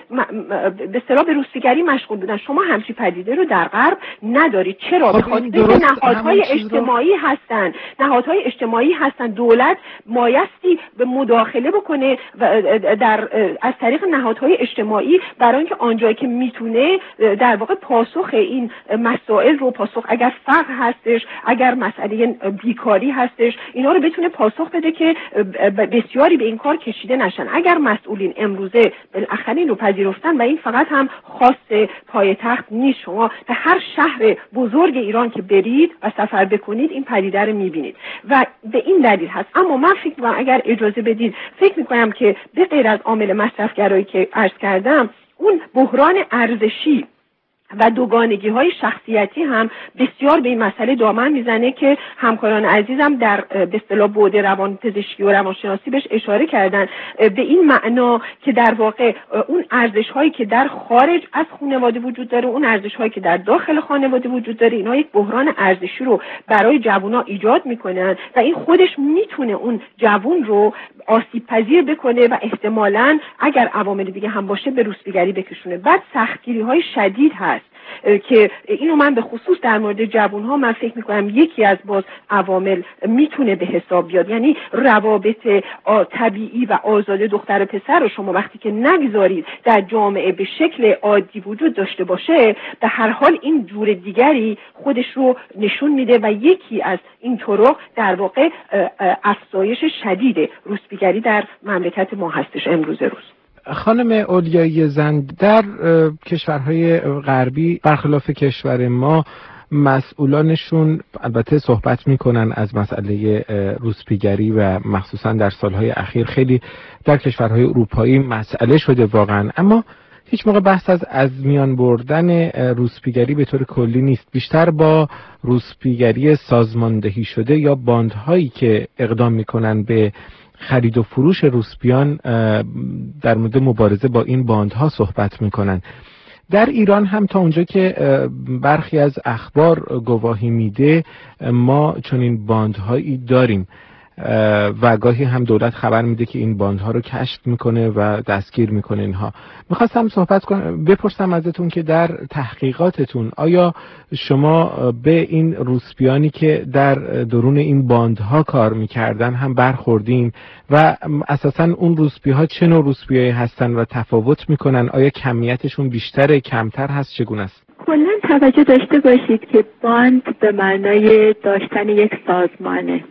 به اصطلاح به روسپیگری مشغول بودن. شما همچین پدیده رو در غرب ندارید. چرا؟ به خاطر نهادهای اجتماعی هستن، نهادهای اجتماعی هستن. دولت بایستی به مداخله بکنه و در از طریق نهادهای اجتماعی برای اینکه آنجایی که میتونه در واقع پاسخ این مسائل رو، پاسخ اگر فقر هستش، اگر مسئله بیکاری هستش، اینا رو بتونه پاسخ بده که بسیاری به این کار کشیده نشن. اگر مسئولین امروزه بالاخره این رو پذیرفتن و این فقط هم خاص پایتخت نیست، شما به هر شهر بزرگ ایران که برید و سفر بکنید این پدیده رو میبینید و به این دلیل هست. اما من فکر می‌کنم اگر اجازه بدید، فکر می‌کنم که به غیر از عامل مصرفگرایی که عرض کردم، اون بحران ارزشی و دوگانگی‌های شخصیتی هم بسیار به این مسئله دامن میزنه که همکاران عزیزم در به اصطلاح بعد روانپزشکی و روانشناسی بهش اشاره کردن، به این معنا که در واقع اون ارزش‌هایی که در خارج از خانواده وجود داره، اون ارزش‌هایی که در داخل خانواده وجود داره، اینا یک بحران ارزشی رو برای جوونا ایجاد میکنن و این خودش میتونه اون جوون رو آسیب پذیر بکنه و احتمالاً اگر عوامل دیگه هم باشه به روسپیگری بکشونه. بعد سختگیری‌های شدید هست که اینو من به خصوص در مورد جوانها من فکر میکنم یکی از باز عوامل میتونه به حساب بیاد. یعنی روابط طبیعی و آزاد دختر و پسر رو شما وقتی که نگذارید در جامعه به شکل عادی وجود داشته باشه، به هر حال این جور دیگری خودش رو نشون میده و یکی از این طرق در واقع افزایش شدید روسپیگری در مملکت ما هستش امروز روز. خانم اولیایی زن، در کشورهای غربی برخلاف کشور ما مسئولانشون البته صحبت میکنن از مسئله روسپیگری و مخصوصا در سالهای اخیر خیلی در کشورهای اروپایی مسئله شده واقعا، اما هیچ موقع بحث از میان بردن روسپیگری به طور کلی نیست. بیشتر با روسپیگری سازماندهی شده یا باندهایی که اقدام میکنن به خرید و فروش روسپیان در مورد مبارزه با این باندها صحبت میکنن. در ایران هم تا اونجا که برخی از اخبار گواهی میده ما چنین باندهایی داریم و گاهی هم دولت خبر میده که این باندها رو کشف میکنه و دستگیر میکنه. اینها میخواستم صحبت کنم، بپرسم ازتون که در تحقیقاتتون آیا شما به این روسپیانی که در درون این باندها کار میکردن هم برخوردین و اساسا اون روسپیها چه نوع روسپیایی هستن و تفاوت میکنن؟ آیا کمیتشون بیشتره، کمتر هست، چگونه است؟ کلا توجه داشته باشید که باند به معنای داشتن یک سازمانه.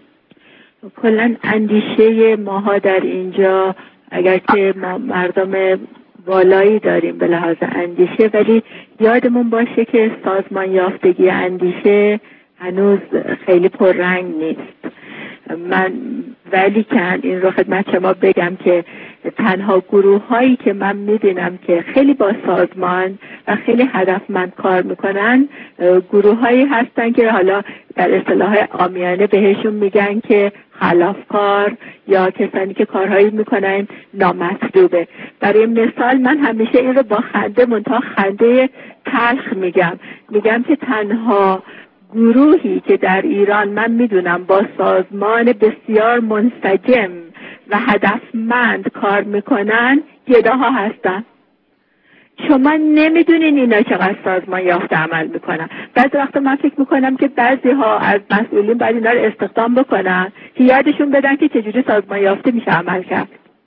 کلا اندیشه ماها در اینجا اگرچه ما مردم والایی داریم به لحاظ اندیشه، ولی یادمون باشه که سازمان یافتگی اندیشه هنوز خیلی پررنگ نیست. من ولی که این رو خدمت شما بگم که تنها گروه هایی که من میبینم که خیلی با سازمان و خیلی هدفمند کار میکنن گروه هایی هستن که حالا در اصطلاح عامیانه بهشون میگن که خلافکار یا کسانی که کارهایی میکنن نامطلوبه. برای مثال من همیشه این رو با خنده منتها خنده تلخ میگم که تنها گروهی که در ایران من میدونم با سازمان بسیار منسجم و هدفمند کار میکنن گداها هستن. شما نمیدونین اینا چقدر سازمان یافته عمل میکنن. بعضی وقتا من فکر میکنم که بعضی ها از مسئولین باید اینا رو استخدام بکنن که یادشون بدن که چجوری سازمان یافته میشه عمل کرد.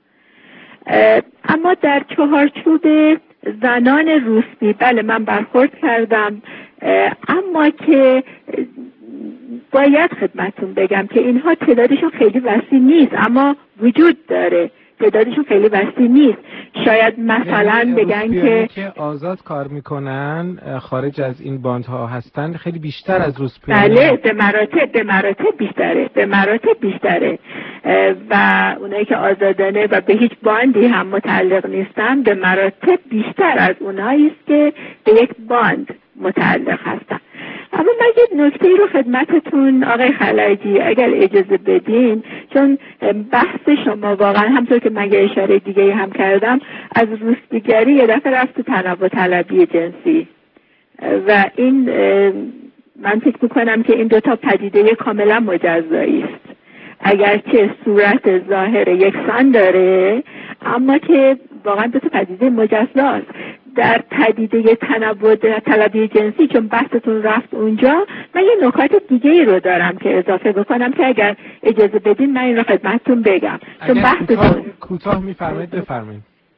اما در چهارچوب زنان روسپی بله من برخورد کردم، اما که باید خدمتون بگم که اینها تعدادشون خیلی وسیع نیست، اما وجود داره. تعدادشون خیلی وسیع نیست. شاید مثلا بگن که آزاد کار میکنن خارج از این باندها هستن خیلی بیشتر از روسپی. بله به مراتب بیشتره و اونایی که آزادانه و به هیچ باندی هم متعلق نیستن به مراتب بیشتر از اونایی است که به یک باند متعلق هستن. اما من یه نکته رو خدمتتون آقای خلجی اگر اجازه بدین، چون بحث شما واقعا همطور که من یه اشاره دیگه هم کردم از روسپیگری یه دفعه رفت تو تنوع طلبی جنسی و این من فکر میکنم که این دوتا پدیده کاملا مجزایی است، اگرچه صورت ظاهر یکسان داره اما که واقعا دوتا پدیده مجزاست. در پدیده تنوع طلبی جنسی چون بحثتون رفت اونجا، من یه نکات دیگه ای رو دارم که اضافه بکنم که اگر اجازه بدین من این رو خدمتتون بگم. چون بحثتون کوتاه میفرمایید بفرمایید.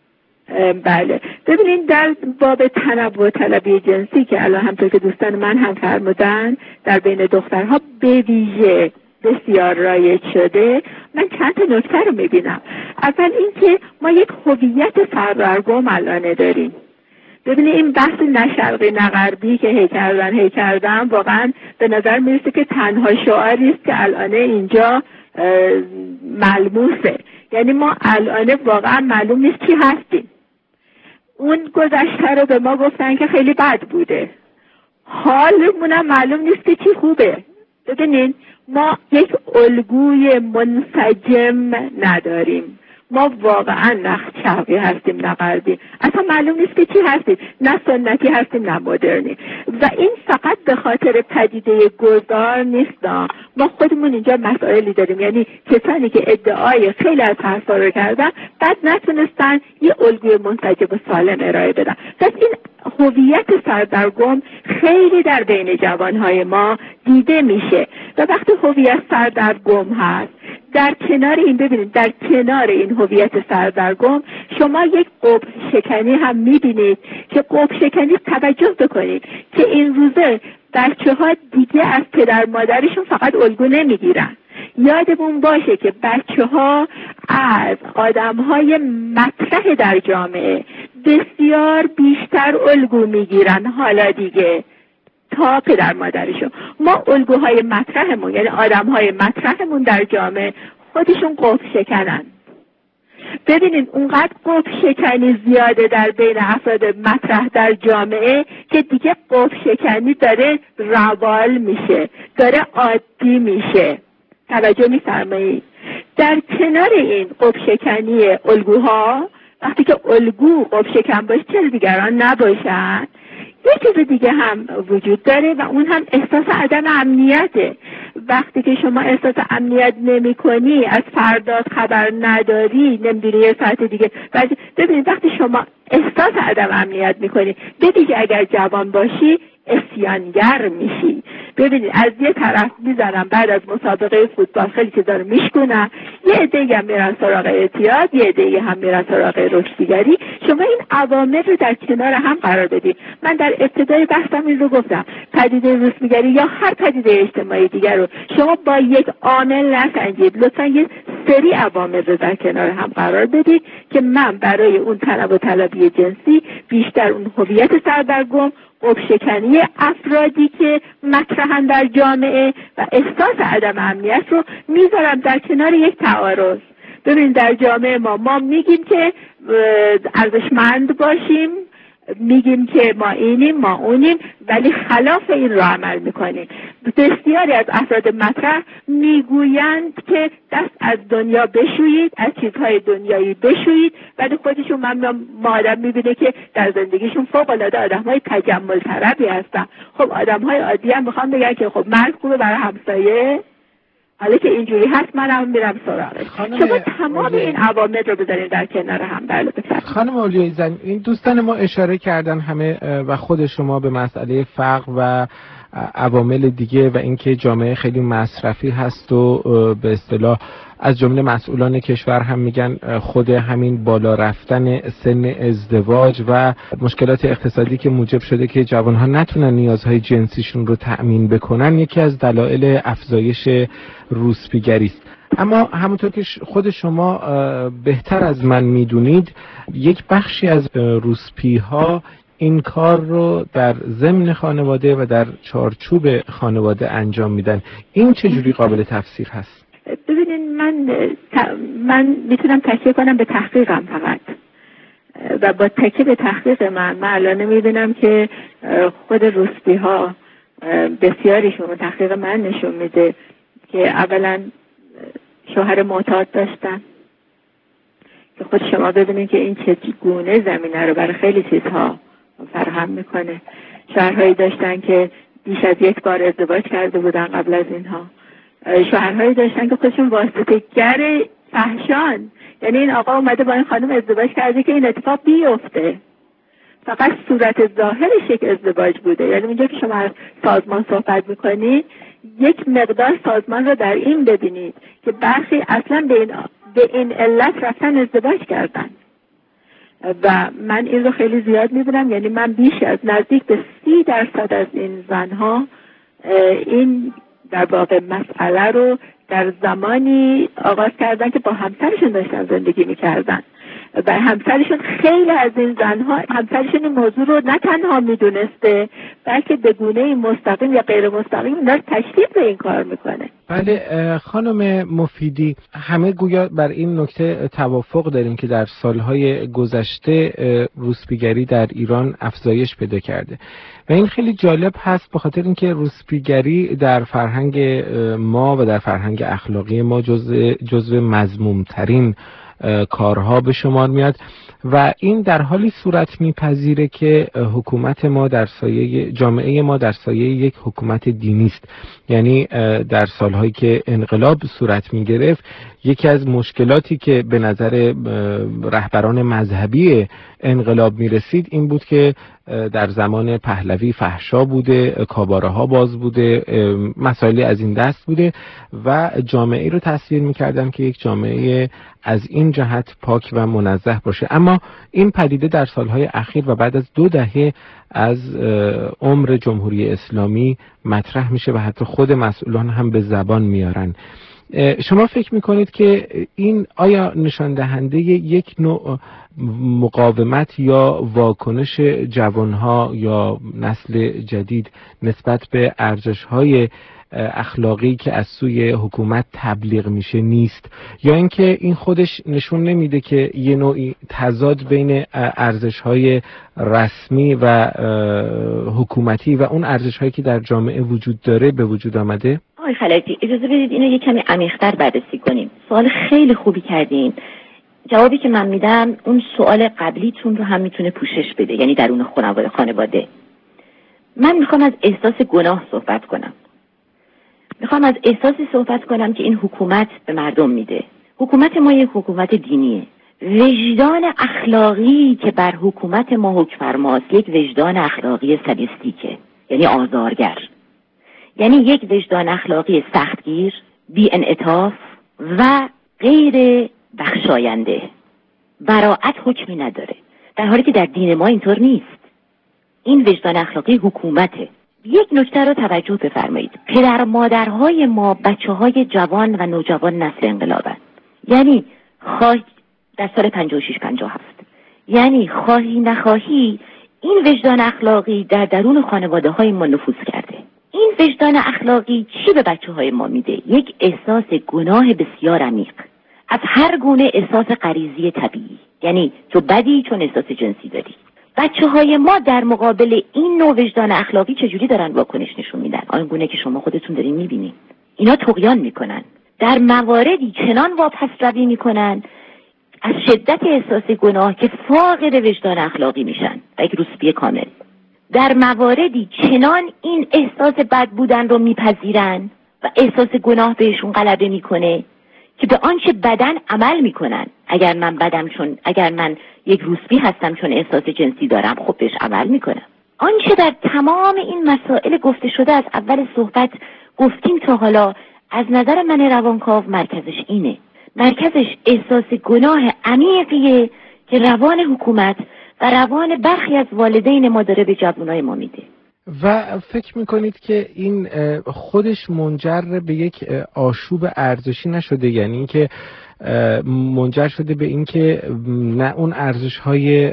بله ببینید در باب تنوع طلبی جنسی که الان همطور که دوستان من هم فرمودن در بین دخترها به ویژه بسیار رایج شده، من چند تا نکته رو میبینم. اول اینکه ما یک هویت سردرگم الان داریم. ببینید این بحث نه شرقی نه غربی که هی کردن واقعا به نظر میرسه که تنها شعاری است که الان اینجا ملموسه. یعنی ما الان واقعا معلوم نیست چی هستیم. اون گذشته رو به ما گفتن که خیلی بد بوده، حالمونم معلوم نیست که چی خوبه. ببینید ما یک الگوی منسجم نداریم. ما واقعا نه شرقی هستیم نه غربی، اصلا معلوم نیست که چی هستیم، نه سنتی هستیم نه مدرنی. و این فقط به خاطر پدیده گذار نیست، ما خودمون اینجا مسائلی داریم. یعنی کسانی که ادعای خیلی از حرفا رو کردن بعد نتونستن یه الگوی منسجم و سالم ارائه بدن. پس این هویت سردرگم خیلی در بین جوانهای ما دیده میشه و وقتی هویت سردرگم هست در کنار این، ببینید در کنار این هویت سردرگم شما یک قبح شکنی هم میبینید که قبح شکنی توجه بکنید که این روزه بچه‌ها دیگه از پدر مادرشون فقط الگو نمیگیرن. یادمون باشه که بچه‌ها از آدم‌های مطرح در جامعه بسیار بیشتر الگو میگیرن حالا دیگه تا پدر مادرشون. ما الگوهای مطرحمون یعنی آدم‌های مطرحمون در جامعه خودشون قبح شکنن. ببینید اونقدر قبح شکنی زیاده در بین افراد مطرح در جامعه که دیگه قبح شکنی داره روال میشه، داره عادی میشه. توجه می‌فرمایید؟ در کنار این قبح شکنی الگوها، وقتی که الگو قبح شکن باشه چرا دیگران نباشن، یه چیز دیگه هم وجود داره و اون هم احساس عدم امنیته. وقتی که شما احساس امنیت نمی کنی، از فردات خبر نداری، نمیدونی یه ساعت دیگه ببینید وقتی شما احساس عدم امنیت میکنی، ببینید اگر جوان باشی اسیانگر میشی. ببینید از یه طرف میزنم بعد از مسابقه فوتبال خیلی چیزا رو میشکنن، یه عده‌ای هم میرن سراغ اعتیاد، یه عده‌ای هم میرن سراغ رشدیگری. شما این عوامل رو در کنار هم قرار بدید. من در ابتدای بحثم این رو گفتم، پدیده رسمیگری یا هر پدیده اجتماعی دیگر رو شما با یک عامل نسنجید. لطفا یه سری عوامل رو در کنار هم قرار بدید که من برای اون تنوع طلبی جنسی بیشتر اون هویت سردرگم، قبح شکنی افرادی که مطرحن در جامعه و احساس عدم امنیت رو میذارم در کنار یک تعارض. ببین در جامعه ما میگیم که ارزشمند باشیم، میگیم که ما اینیم ما اونیم، ولی خلاف این را عمل میکنیم. بسیاری از افراد مطرح میگویند که دست از دنیا بشویید، از چیزهای دنیایی بشویید، ولی خودشون ما آدم میبینه که در زندگیشون فوق العاده آدمهای تجمل طلبی هستن. خب آدمهای عادی هم میخوام بگن که خب مرد خوبه برای همسایه، حالا که اینجوری هست منم میرم سراغش. شما تمام این عوامل رو بذارین در کنار هم. بله بفرمایید. خانم اولیای زن، این دوستان ما اشاره کردن همه و خود شما به مسئله فقر و عوامل دیگه و اینکه جامعه خیلی مصرفی هست و به اصطلاح از جمله مسئولان کشور هم میگن خود همین بالا رفتن سن ازدواج و مشکلات اقتصادی که موجب شده که جوانها نتونن نیازهای جنسیشون رو تأمین بکنن یکی از دلایل افزایش روسپیگری است. اما همونطور که خود شما بهتر از من میدونید یک بخشی از روسپی‌ها این کار رو در ضمن خانواده و در چارچوب خانواده انجام میدن. این چجوری قابل تفسیر هست؟ ببینید من میتونم تکیه کنم به تحقیقم فقط و با تکیه به تحقیق من الان میبینم که خود روسپی‌ها بسیاریشون تحقیق من نشون میده که اولا شوهر معتاد داشتن که خود شما ببینید که این چگونه زمینه رو برای خیلی چیزها فراهم میکنه. شوهرهایی داشتن که بیش از یک بار ازدواج کرده بودن قبل از اینها. شوهرهایی داشتن که خودشون واسطه‌گر فحشان، یعنی این آقا اومده با این خانم ازدواج کرده که این اتفاق بیفته، فقط صورت ظاهرش یک ازدواج بوده. یعنی اونجا که شما از سازمان صحبت میکنید یک مقدار سازمان رو در این ببینید که برخی اصلا به این علت رفتن ازدواج کردن و من این رو خیلی زیاد میبینم. یعنی من بیش از نزدیک به 30% از این زنها این در واقع مسئله رو در زمانی آغاز کردن که با همسرشون داشتن زندگی میکردن و همسرشون خیلی از این زنها همسرشون این موضوع رو نه تنها میدونسته بلکه به گونه‌ای مستقیم یا غیر مستقیم اینا تشویق به این کار میکنه. بله خانم مفیدی، همه گویا بر این نکته توافق داریم که در سالهای گذشته روسپیگری در ایران افزایش پیدا کرده و این خیلی جالب هست به خاطر اینکه روسپیگری در فرهنگ ما و در فرهنگ اخلاقی ما جزو مذمومترین کارها به شمار میاد و این در حالی صورت میپذیره که حکومت ما در سایه جامعه ما در سایه یک حکومت دینی است. یعنی در سالهایی که انقلاب صورت میگرفت یکی از مشکلاتی که به نظر رهبران مذهبی انقلاب میرسید این بود که در زمان پهلوی فحشا بوده، کاباره ها باز بوده، مسائلی از این دست بوده و جامعه رو تصویر میکردن که یک جامعه از این جهت پاک و منزه باشه. اما این پدیده در سالهای اخیر و بعد از 2 دهه از عمر جمهوری اسلامی مطرح میشه و حتی خود مسئولان هم به زبان میارن. شما فکر میکنید که این آیا نشان دهنده یک نوع مقاومت یا واکنش جوانها یا نسل جدید نسبت به ارزش‌های اخلاقی که از سوی حکومت تبلیغ میشه نیست، یا اینکه این خودش نشون نمیده که یه نوعی تضاد بین ارزش‌های رسمی و حکومتی و اون ارزش‌هایی که در جامعه وجود داره به وجود آمده؟ آقای خلعتی اجازه بدید اینو یه کمی عمیق‌تر بررسی کنیم. سوال خیلی خوبی کردین. جوابی که من میدم اون سوال قبلیتون رو هم میتونه پوشش بده، یعنی درون خانواده. من میخوام از احساس گناه صحبت کنم. میخوام از احساسی صحبت کنم که این حکومت به مردم میده. حکومت ما یک حکومت دینیه. وجدان اخلاقی که بر حکومت ما حکم فرماست یک وجدان اخلاقی سادیستیکه، یعنی آزارگر. یعنی یک وجدان اخلاقی سختگیر، بی انعطاف و غیر بخشاینده. براءت حکمی نداره، در حالی که در دین ما اینطور نیست. این وجدان اخلاقی حکومته. یک نکته رو توجه بفرمایید. پدر مادرهای ما بچه‌های جوان و نوجوان نسل انقلابن. یعنی در سال 56-57 یعنی خواهی نخواهی این وجدان اخلاقی در درون خانواده‌های ما نفوذ کرده. این وجدان اخلاقی چی به بچه‌های ما میده؟ یک احساس گناه بسیار عمیق از هر گونه احساس غریزی طبیعی. یعنی تو بدی چون احساس جنسی داری، بچه‌های ما در مقابل این نوع وجدان اخلاقی چجوری دارن واکنش نشون میدن؟ آنگونه که شما خودتون دارین میبینین. اینا طغیان میکنن، در مواردی چنان واپس روی میکنن از شدت احساس گناه که فاقد وجدان اخلاقی میشن و یک روسپی کامل. در مواردی چنان این احساس بد بودن رو میپذیرن و احساس گناه بهشون غلبه میکنه که به آنچه بدن عمل میکنن. اگر من یک روسپی هستم چون احساس جنسی دارم، خب بهش عمل میکنم. آنچه در تمام این مسائل گفته شده از اول صحبت گفتیم تا حالا، از نظر من روانکاو مرکزش اینه. مرکزش احساس گناه عمیقیه که روان حکومت و روان برخی از والدین ما داره به جوانای ما میده. و فکر میکنید که این خودش منجر به یک آشوب ارزشی نشده؟ یعنی که منجر شده به این که نه اون ارزش‌های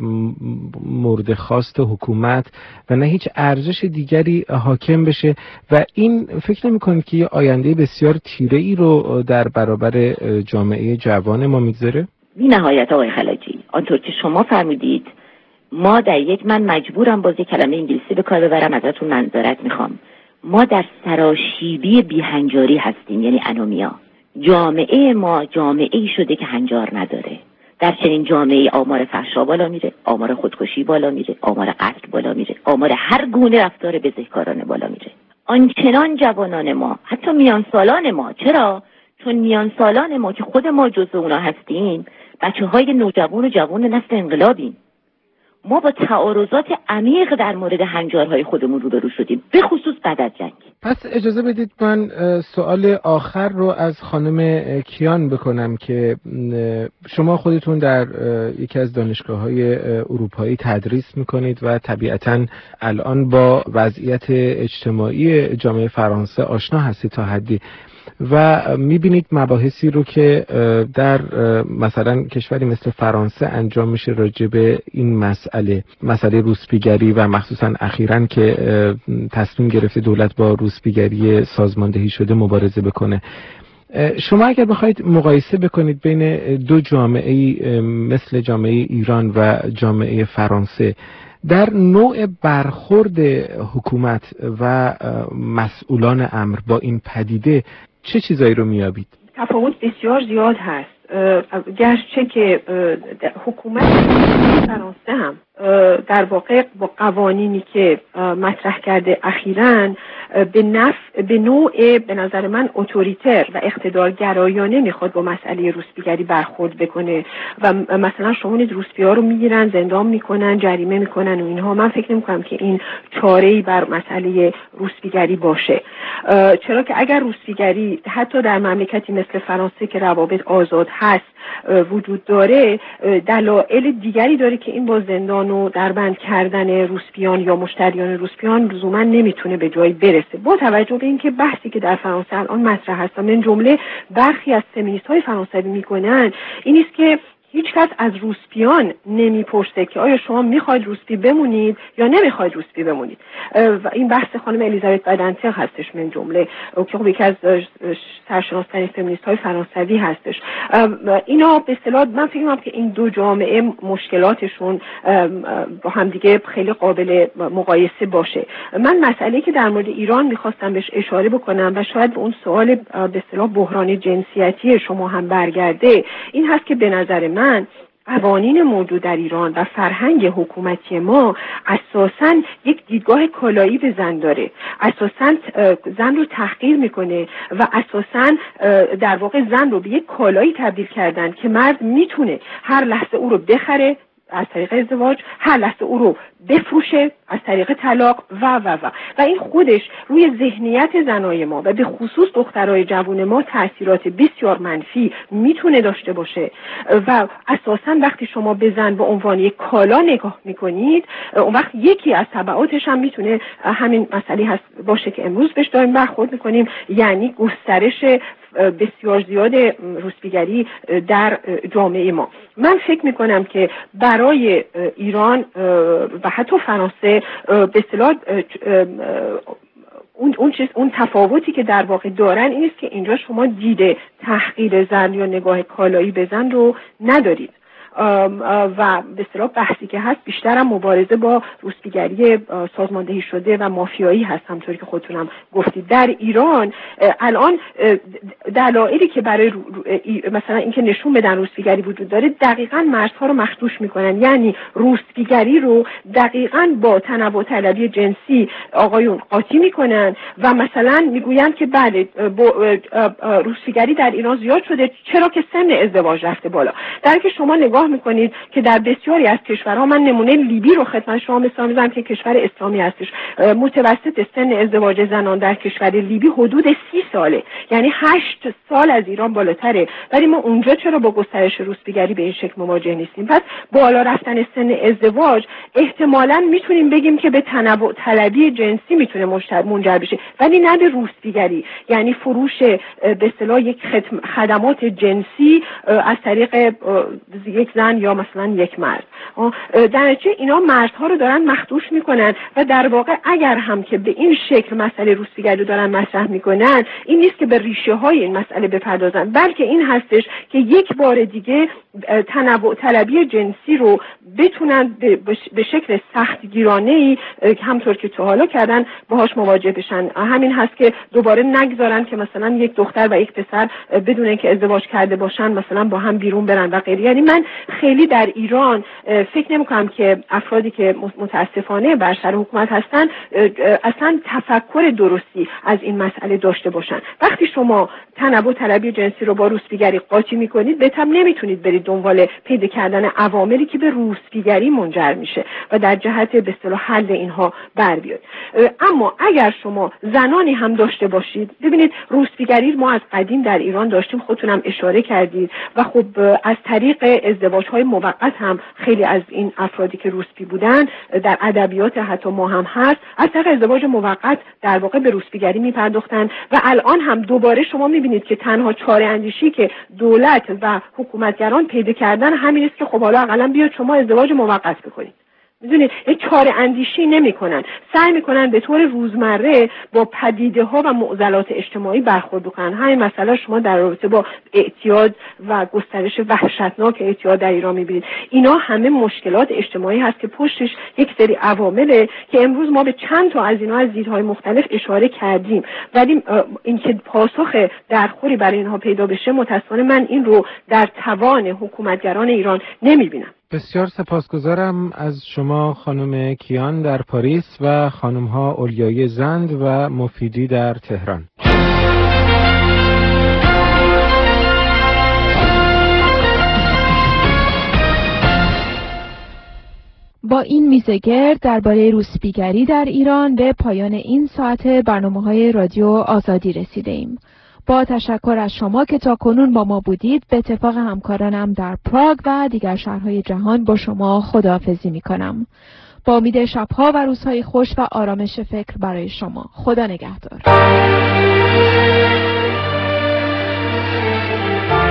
مورد خواست حکومت و نه هیچ ارزش دیگری حاکم بشه و این فکر نمی‌کنید که یه آینده بسیار تیره‌ای رو در برابر جامعه جوان ما میگذاره؟ بی نهایت آقای خلاجی، آنطور که شما فرمودید، ما من مجبورم باز یک کلمه انگلیسی به کار ببرم، ازتون معذرت میخوام. ما در سراشیبی بیهنجاری هستیم، یعنی انومیا. جامعه ما جامعه‌ای شده که هنجار نداره. در چنین جامعه‌ای آمار فحشا بالا میره، آمار خودکشی بالا میره، آمار قتل بالا میره، آمار هر گونه رفتار بزهکارانه بالا میره. آنچنان جوانان ما، حتی میان سالان ما، چرا؟ چون میان سالان ما که خود ما جزو اونا هستیم، بچه‌های نوجوان و جوان نسل انقلابیم. ما با تعارضات عمیق در مورد هنجارهای خودمون روبرو شدیم، به خصوص بعد از جنگ. پس اجازه بدید من سوال آخر رو از خانم کیان بکنم که شما خودتون در یکی از دانشگاه‌های اروپایی تدریس میکنید و طبیعتاً الان با وضعیت اجتماعی جامعه فرانسه آشنا هستید تا حدی و میبینید مباحثی رو که در مثلا کشوری مثل فرانسه انجام میشه راجع به این مسئله روسپیگری و مخصوصا اخیراً که تصمیم گرفته دولت با روسپیگری سازماندهی شده مبارزه بکنه. شما اگر بخواید مقایسه بکنید بین دو جامعه مثل جامعه ایران و جامعه فرانسه در نوع برخورد حکومت و مسئولان امر با این پدیده، چه چیزایی رو میابید؟ تفاوت بسیار زیاد هست. گرچه که حکومت فرانسه هم در واقع با قوانینی که مطرح کرده اخیراً به نوع به نظر من اتوریتر و اقتدارگرایانه میخواد با مسئله روسپیگری برخورد بکنه و مثلا شما روسپی‌ها رو میگیرن، زندان میکنن، جریمه میکنن و اینها. من فکر نمیکنم که این چاره‌ای بر مسئله روسپیگری باشه، چرا که اگر روسپیگری حتی در مملکتی مثل فرانسه که روابط آزاد هست وجود داره، دلایل دیگری داره که این با زندان و دربند کردن روسپیان یا مشتریان روسپیان لزوما نمیتونه به جایی برسه. با توجه به اینکه بحثی که در فرانسه الان مطرح هست، من جمله برخی از فمینیست‌های فرانسوی میکنن، این است که هیچ کس از روسپیان نمیپرسه که آیا شما میخواید روسپی بمونید یا نمیخواید روسپی بمونید. و این بحث خانم الیزابت بدنتر هستش من جمله که خب یکی از سرشناس‌ترین فمینیست‌های فرانسوی هستش. اینا به اصطلاح من فکر می‌کنم که این دو جامعه مشکلاتشون با هم دیگه خیلی قابل مقایسه باشه. من مسئله که در مورد ایران می‌خواستم بهش اشاره بکنم و شاید به اون سوال به اصطلاح بحران جنسیتی شما هم برگرده، این هست که به نظر من قوانین موجود در ایران و فرهنگ حکومتی ما اساساً یک دیدگاه کالایی به زن داره، اساساً زن رو تحقیر میکنه و اساساً در واقع زن رو به یک کالایی تبدیل کردن که مرد میتونه هر لحظه او رو بخره از طریق ازدواج، هر لحظه او رو بفروشه از طریق طلاق و این خودش روی ذهنیت زنای ما و به خصوص دخترای جوان ما تأثیرات بسیار منفی میتونه داشته باشه و اساساً وقتی شما به زن به عنوان یک کالا نگاه میکنید، اون وقت یکی از تبعاتش هم میتونه همین مسئله هست باشه که امروز بهش داریم برخورد میکنیم، یعنی گسترش بسیار زیاد روسپیگری در جامعه ما. من فکر میکنم که برای ایران و حتی فرانسه به اصطلاح اون تفاوتی که در واقع دارن این است که اینجا شما دیده تحقیر زن یا نگاه کالایی به زن رو ندارید و به اصطلاح بحثی که هست بیشتر هم مبارزه با روسپیگری سازماندهی شده و مافیایی هست، همونطوری که خودتونم گفتید. در ایران الان دلایلی که برای مثلا اینکه نشون بدن روسپیگری وجود داره دقیقاً مرزها رو مخدوش میکنن. یعنی روسپیگری رو دقیقاً با تنوع طلبی جنسی آقایون قاطی میکنن و مثلا میگویند که بله روسپیگری در ایران زیاد شده چرا که سن ازدواج رفته بالا. در که شما نگاه میکنید که در بسیاری از کشورها، من نمونه لیبی رو خدمت شما مثال میزنم که کشور اسلامی هستش، متوسط سن ازدواج زنان در کشور لیبی حدود 30 ساله، یعنی 8 سال از ایران بالاتره، ولی ما اونجا چرا با گسترش روسپیگری به این شکل مواجه نیستیم؟ پس بالا رفتن سن ازدواج احتمالاً میتونیم بگیم که به تنوع طلبی جنسی میتونه منجر بشه، ولی نه به روسپیگری، یعنی فروش به اصطلاح یک خدمات جنسی از طریق یک زن یا مثلا یک مرد. در نتیجه اینا مرزها رو دارن مخدوش میکنن و در واقع اگر هم که به این شکل مسئله روسپیگری رو دارن مطرح میکنن، این نیست که به ریشه های این مسئله بپردازن، بلکه این هستش که یک بار دیگه تنوع طلبی جنسی رو بتونن به شکل سختگیرانه‌ای همطور که تو حالا کردن باهاش مواجه بشن. همین هست که دوباره نگذارن که مثلا یک دختر و یک پسر بدون اینکه ازدواج کرده باشن مثلا با هم بیرون برن و غیره. یعنی من خیلی در ایران فکر نمی‌کنم که افرادی که متاسفانه بر سر حکومت هستن اصلا تفکر درستی از این مسئله داشته باشن. وقتی شما تنوع طلبی جنسی رو با روسپیگری قاطی می‌کنید، بهتر نمیتونید برید دنبال پیدا کردن عواملی که به روسپیگری منجر میشه و در جهت به اصطلاح حل اینها بر بیاید. اما اگر شما زنانی هم داشته باشید، ببینید روسپیگری ما از قدیم در ایران داشتیم، خودتونم اشاره کردید و خب از طریق ازدواج‌های موقت هم خیلی از این افرادی که روسپی بودن در ادبیات حتی ما هم هست، از طریق ازدواج موقت در واقع به روسپیگری میپرداختن و الان هم دوباره شما میبینید که تنها چاره اندیشی که دولت و حکومتگران پیدا کردن همین است که خب حالا اقلا بیاد شما ازدواج موقت بکنید. میدونید یک چاره اندیشی نمی کنن، سعی میکنن به طور روزمره با پدیده ها و معضلات اجتماعی برخورد کنن. همین مسئله شما در رابطه با اعتیاد و گسترش وحشتناک اعتیاد در ایران میبینید. اینا همه مشکلات اجتماعی هست که پشتش یک سری عوامله که امروز ما به چند تا از اینا از دیدهای مختلف اشاره کردیم، ولی اینکه پاسخ درخوری برای اینها پیدا بشه متأسفانه من این رو در توان حکومتگران ایران نمیبینم. بسیار سپاسگزارم از شما خانم کیان در پاریس و خانم ها اولیای زند و مفیدی در تهران. با این میزگرد درباره روسپیگری در ایران به پایان این ساعت برنامه‌های رادیو آزادی رسیده ایم. با تشکر از شما که تا کنون با ما بودید، به اتفاق همکارانم در پراگ و دیگر شهرهای جهان با شما خداحافظی می‌کنم. با امید شب‌ها و روزهای خوش و آرامش فکر برای شما. خدا نگهدار.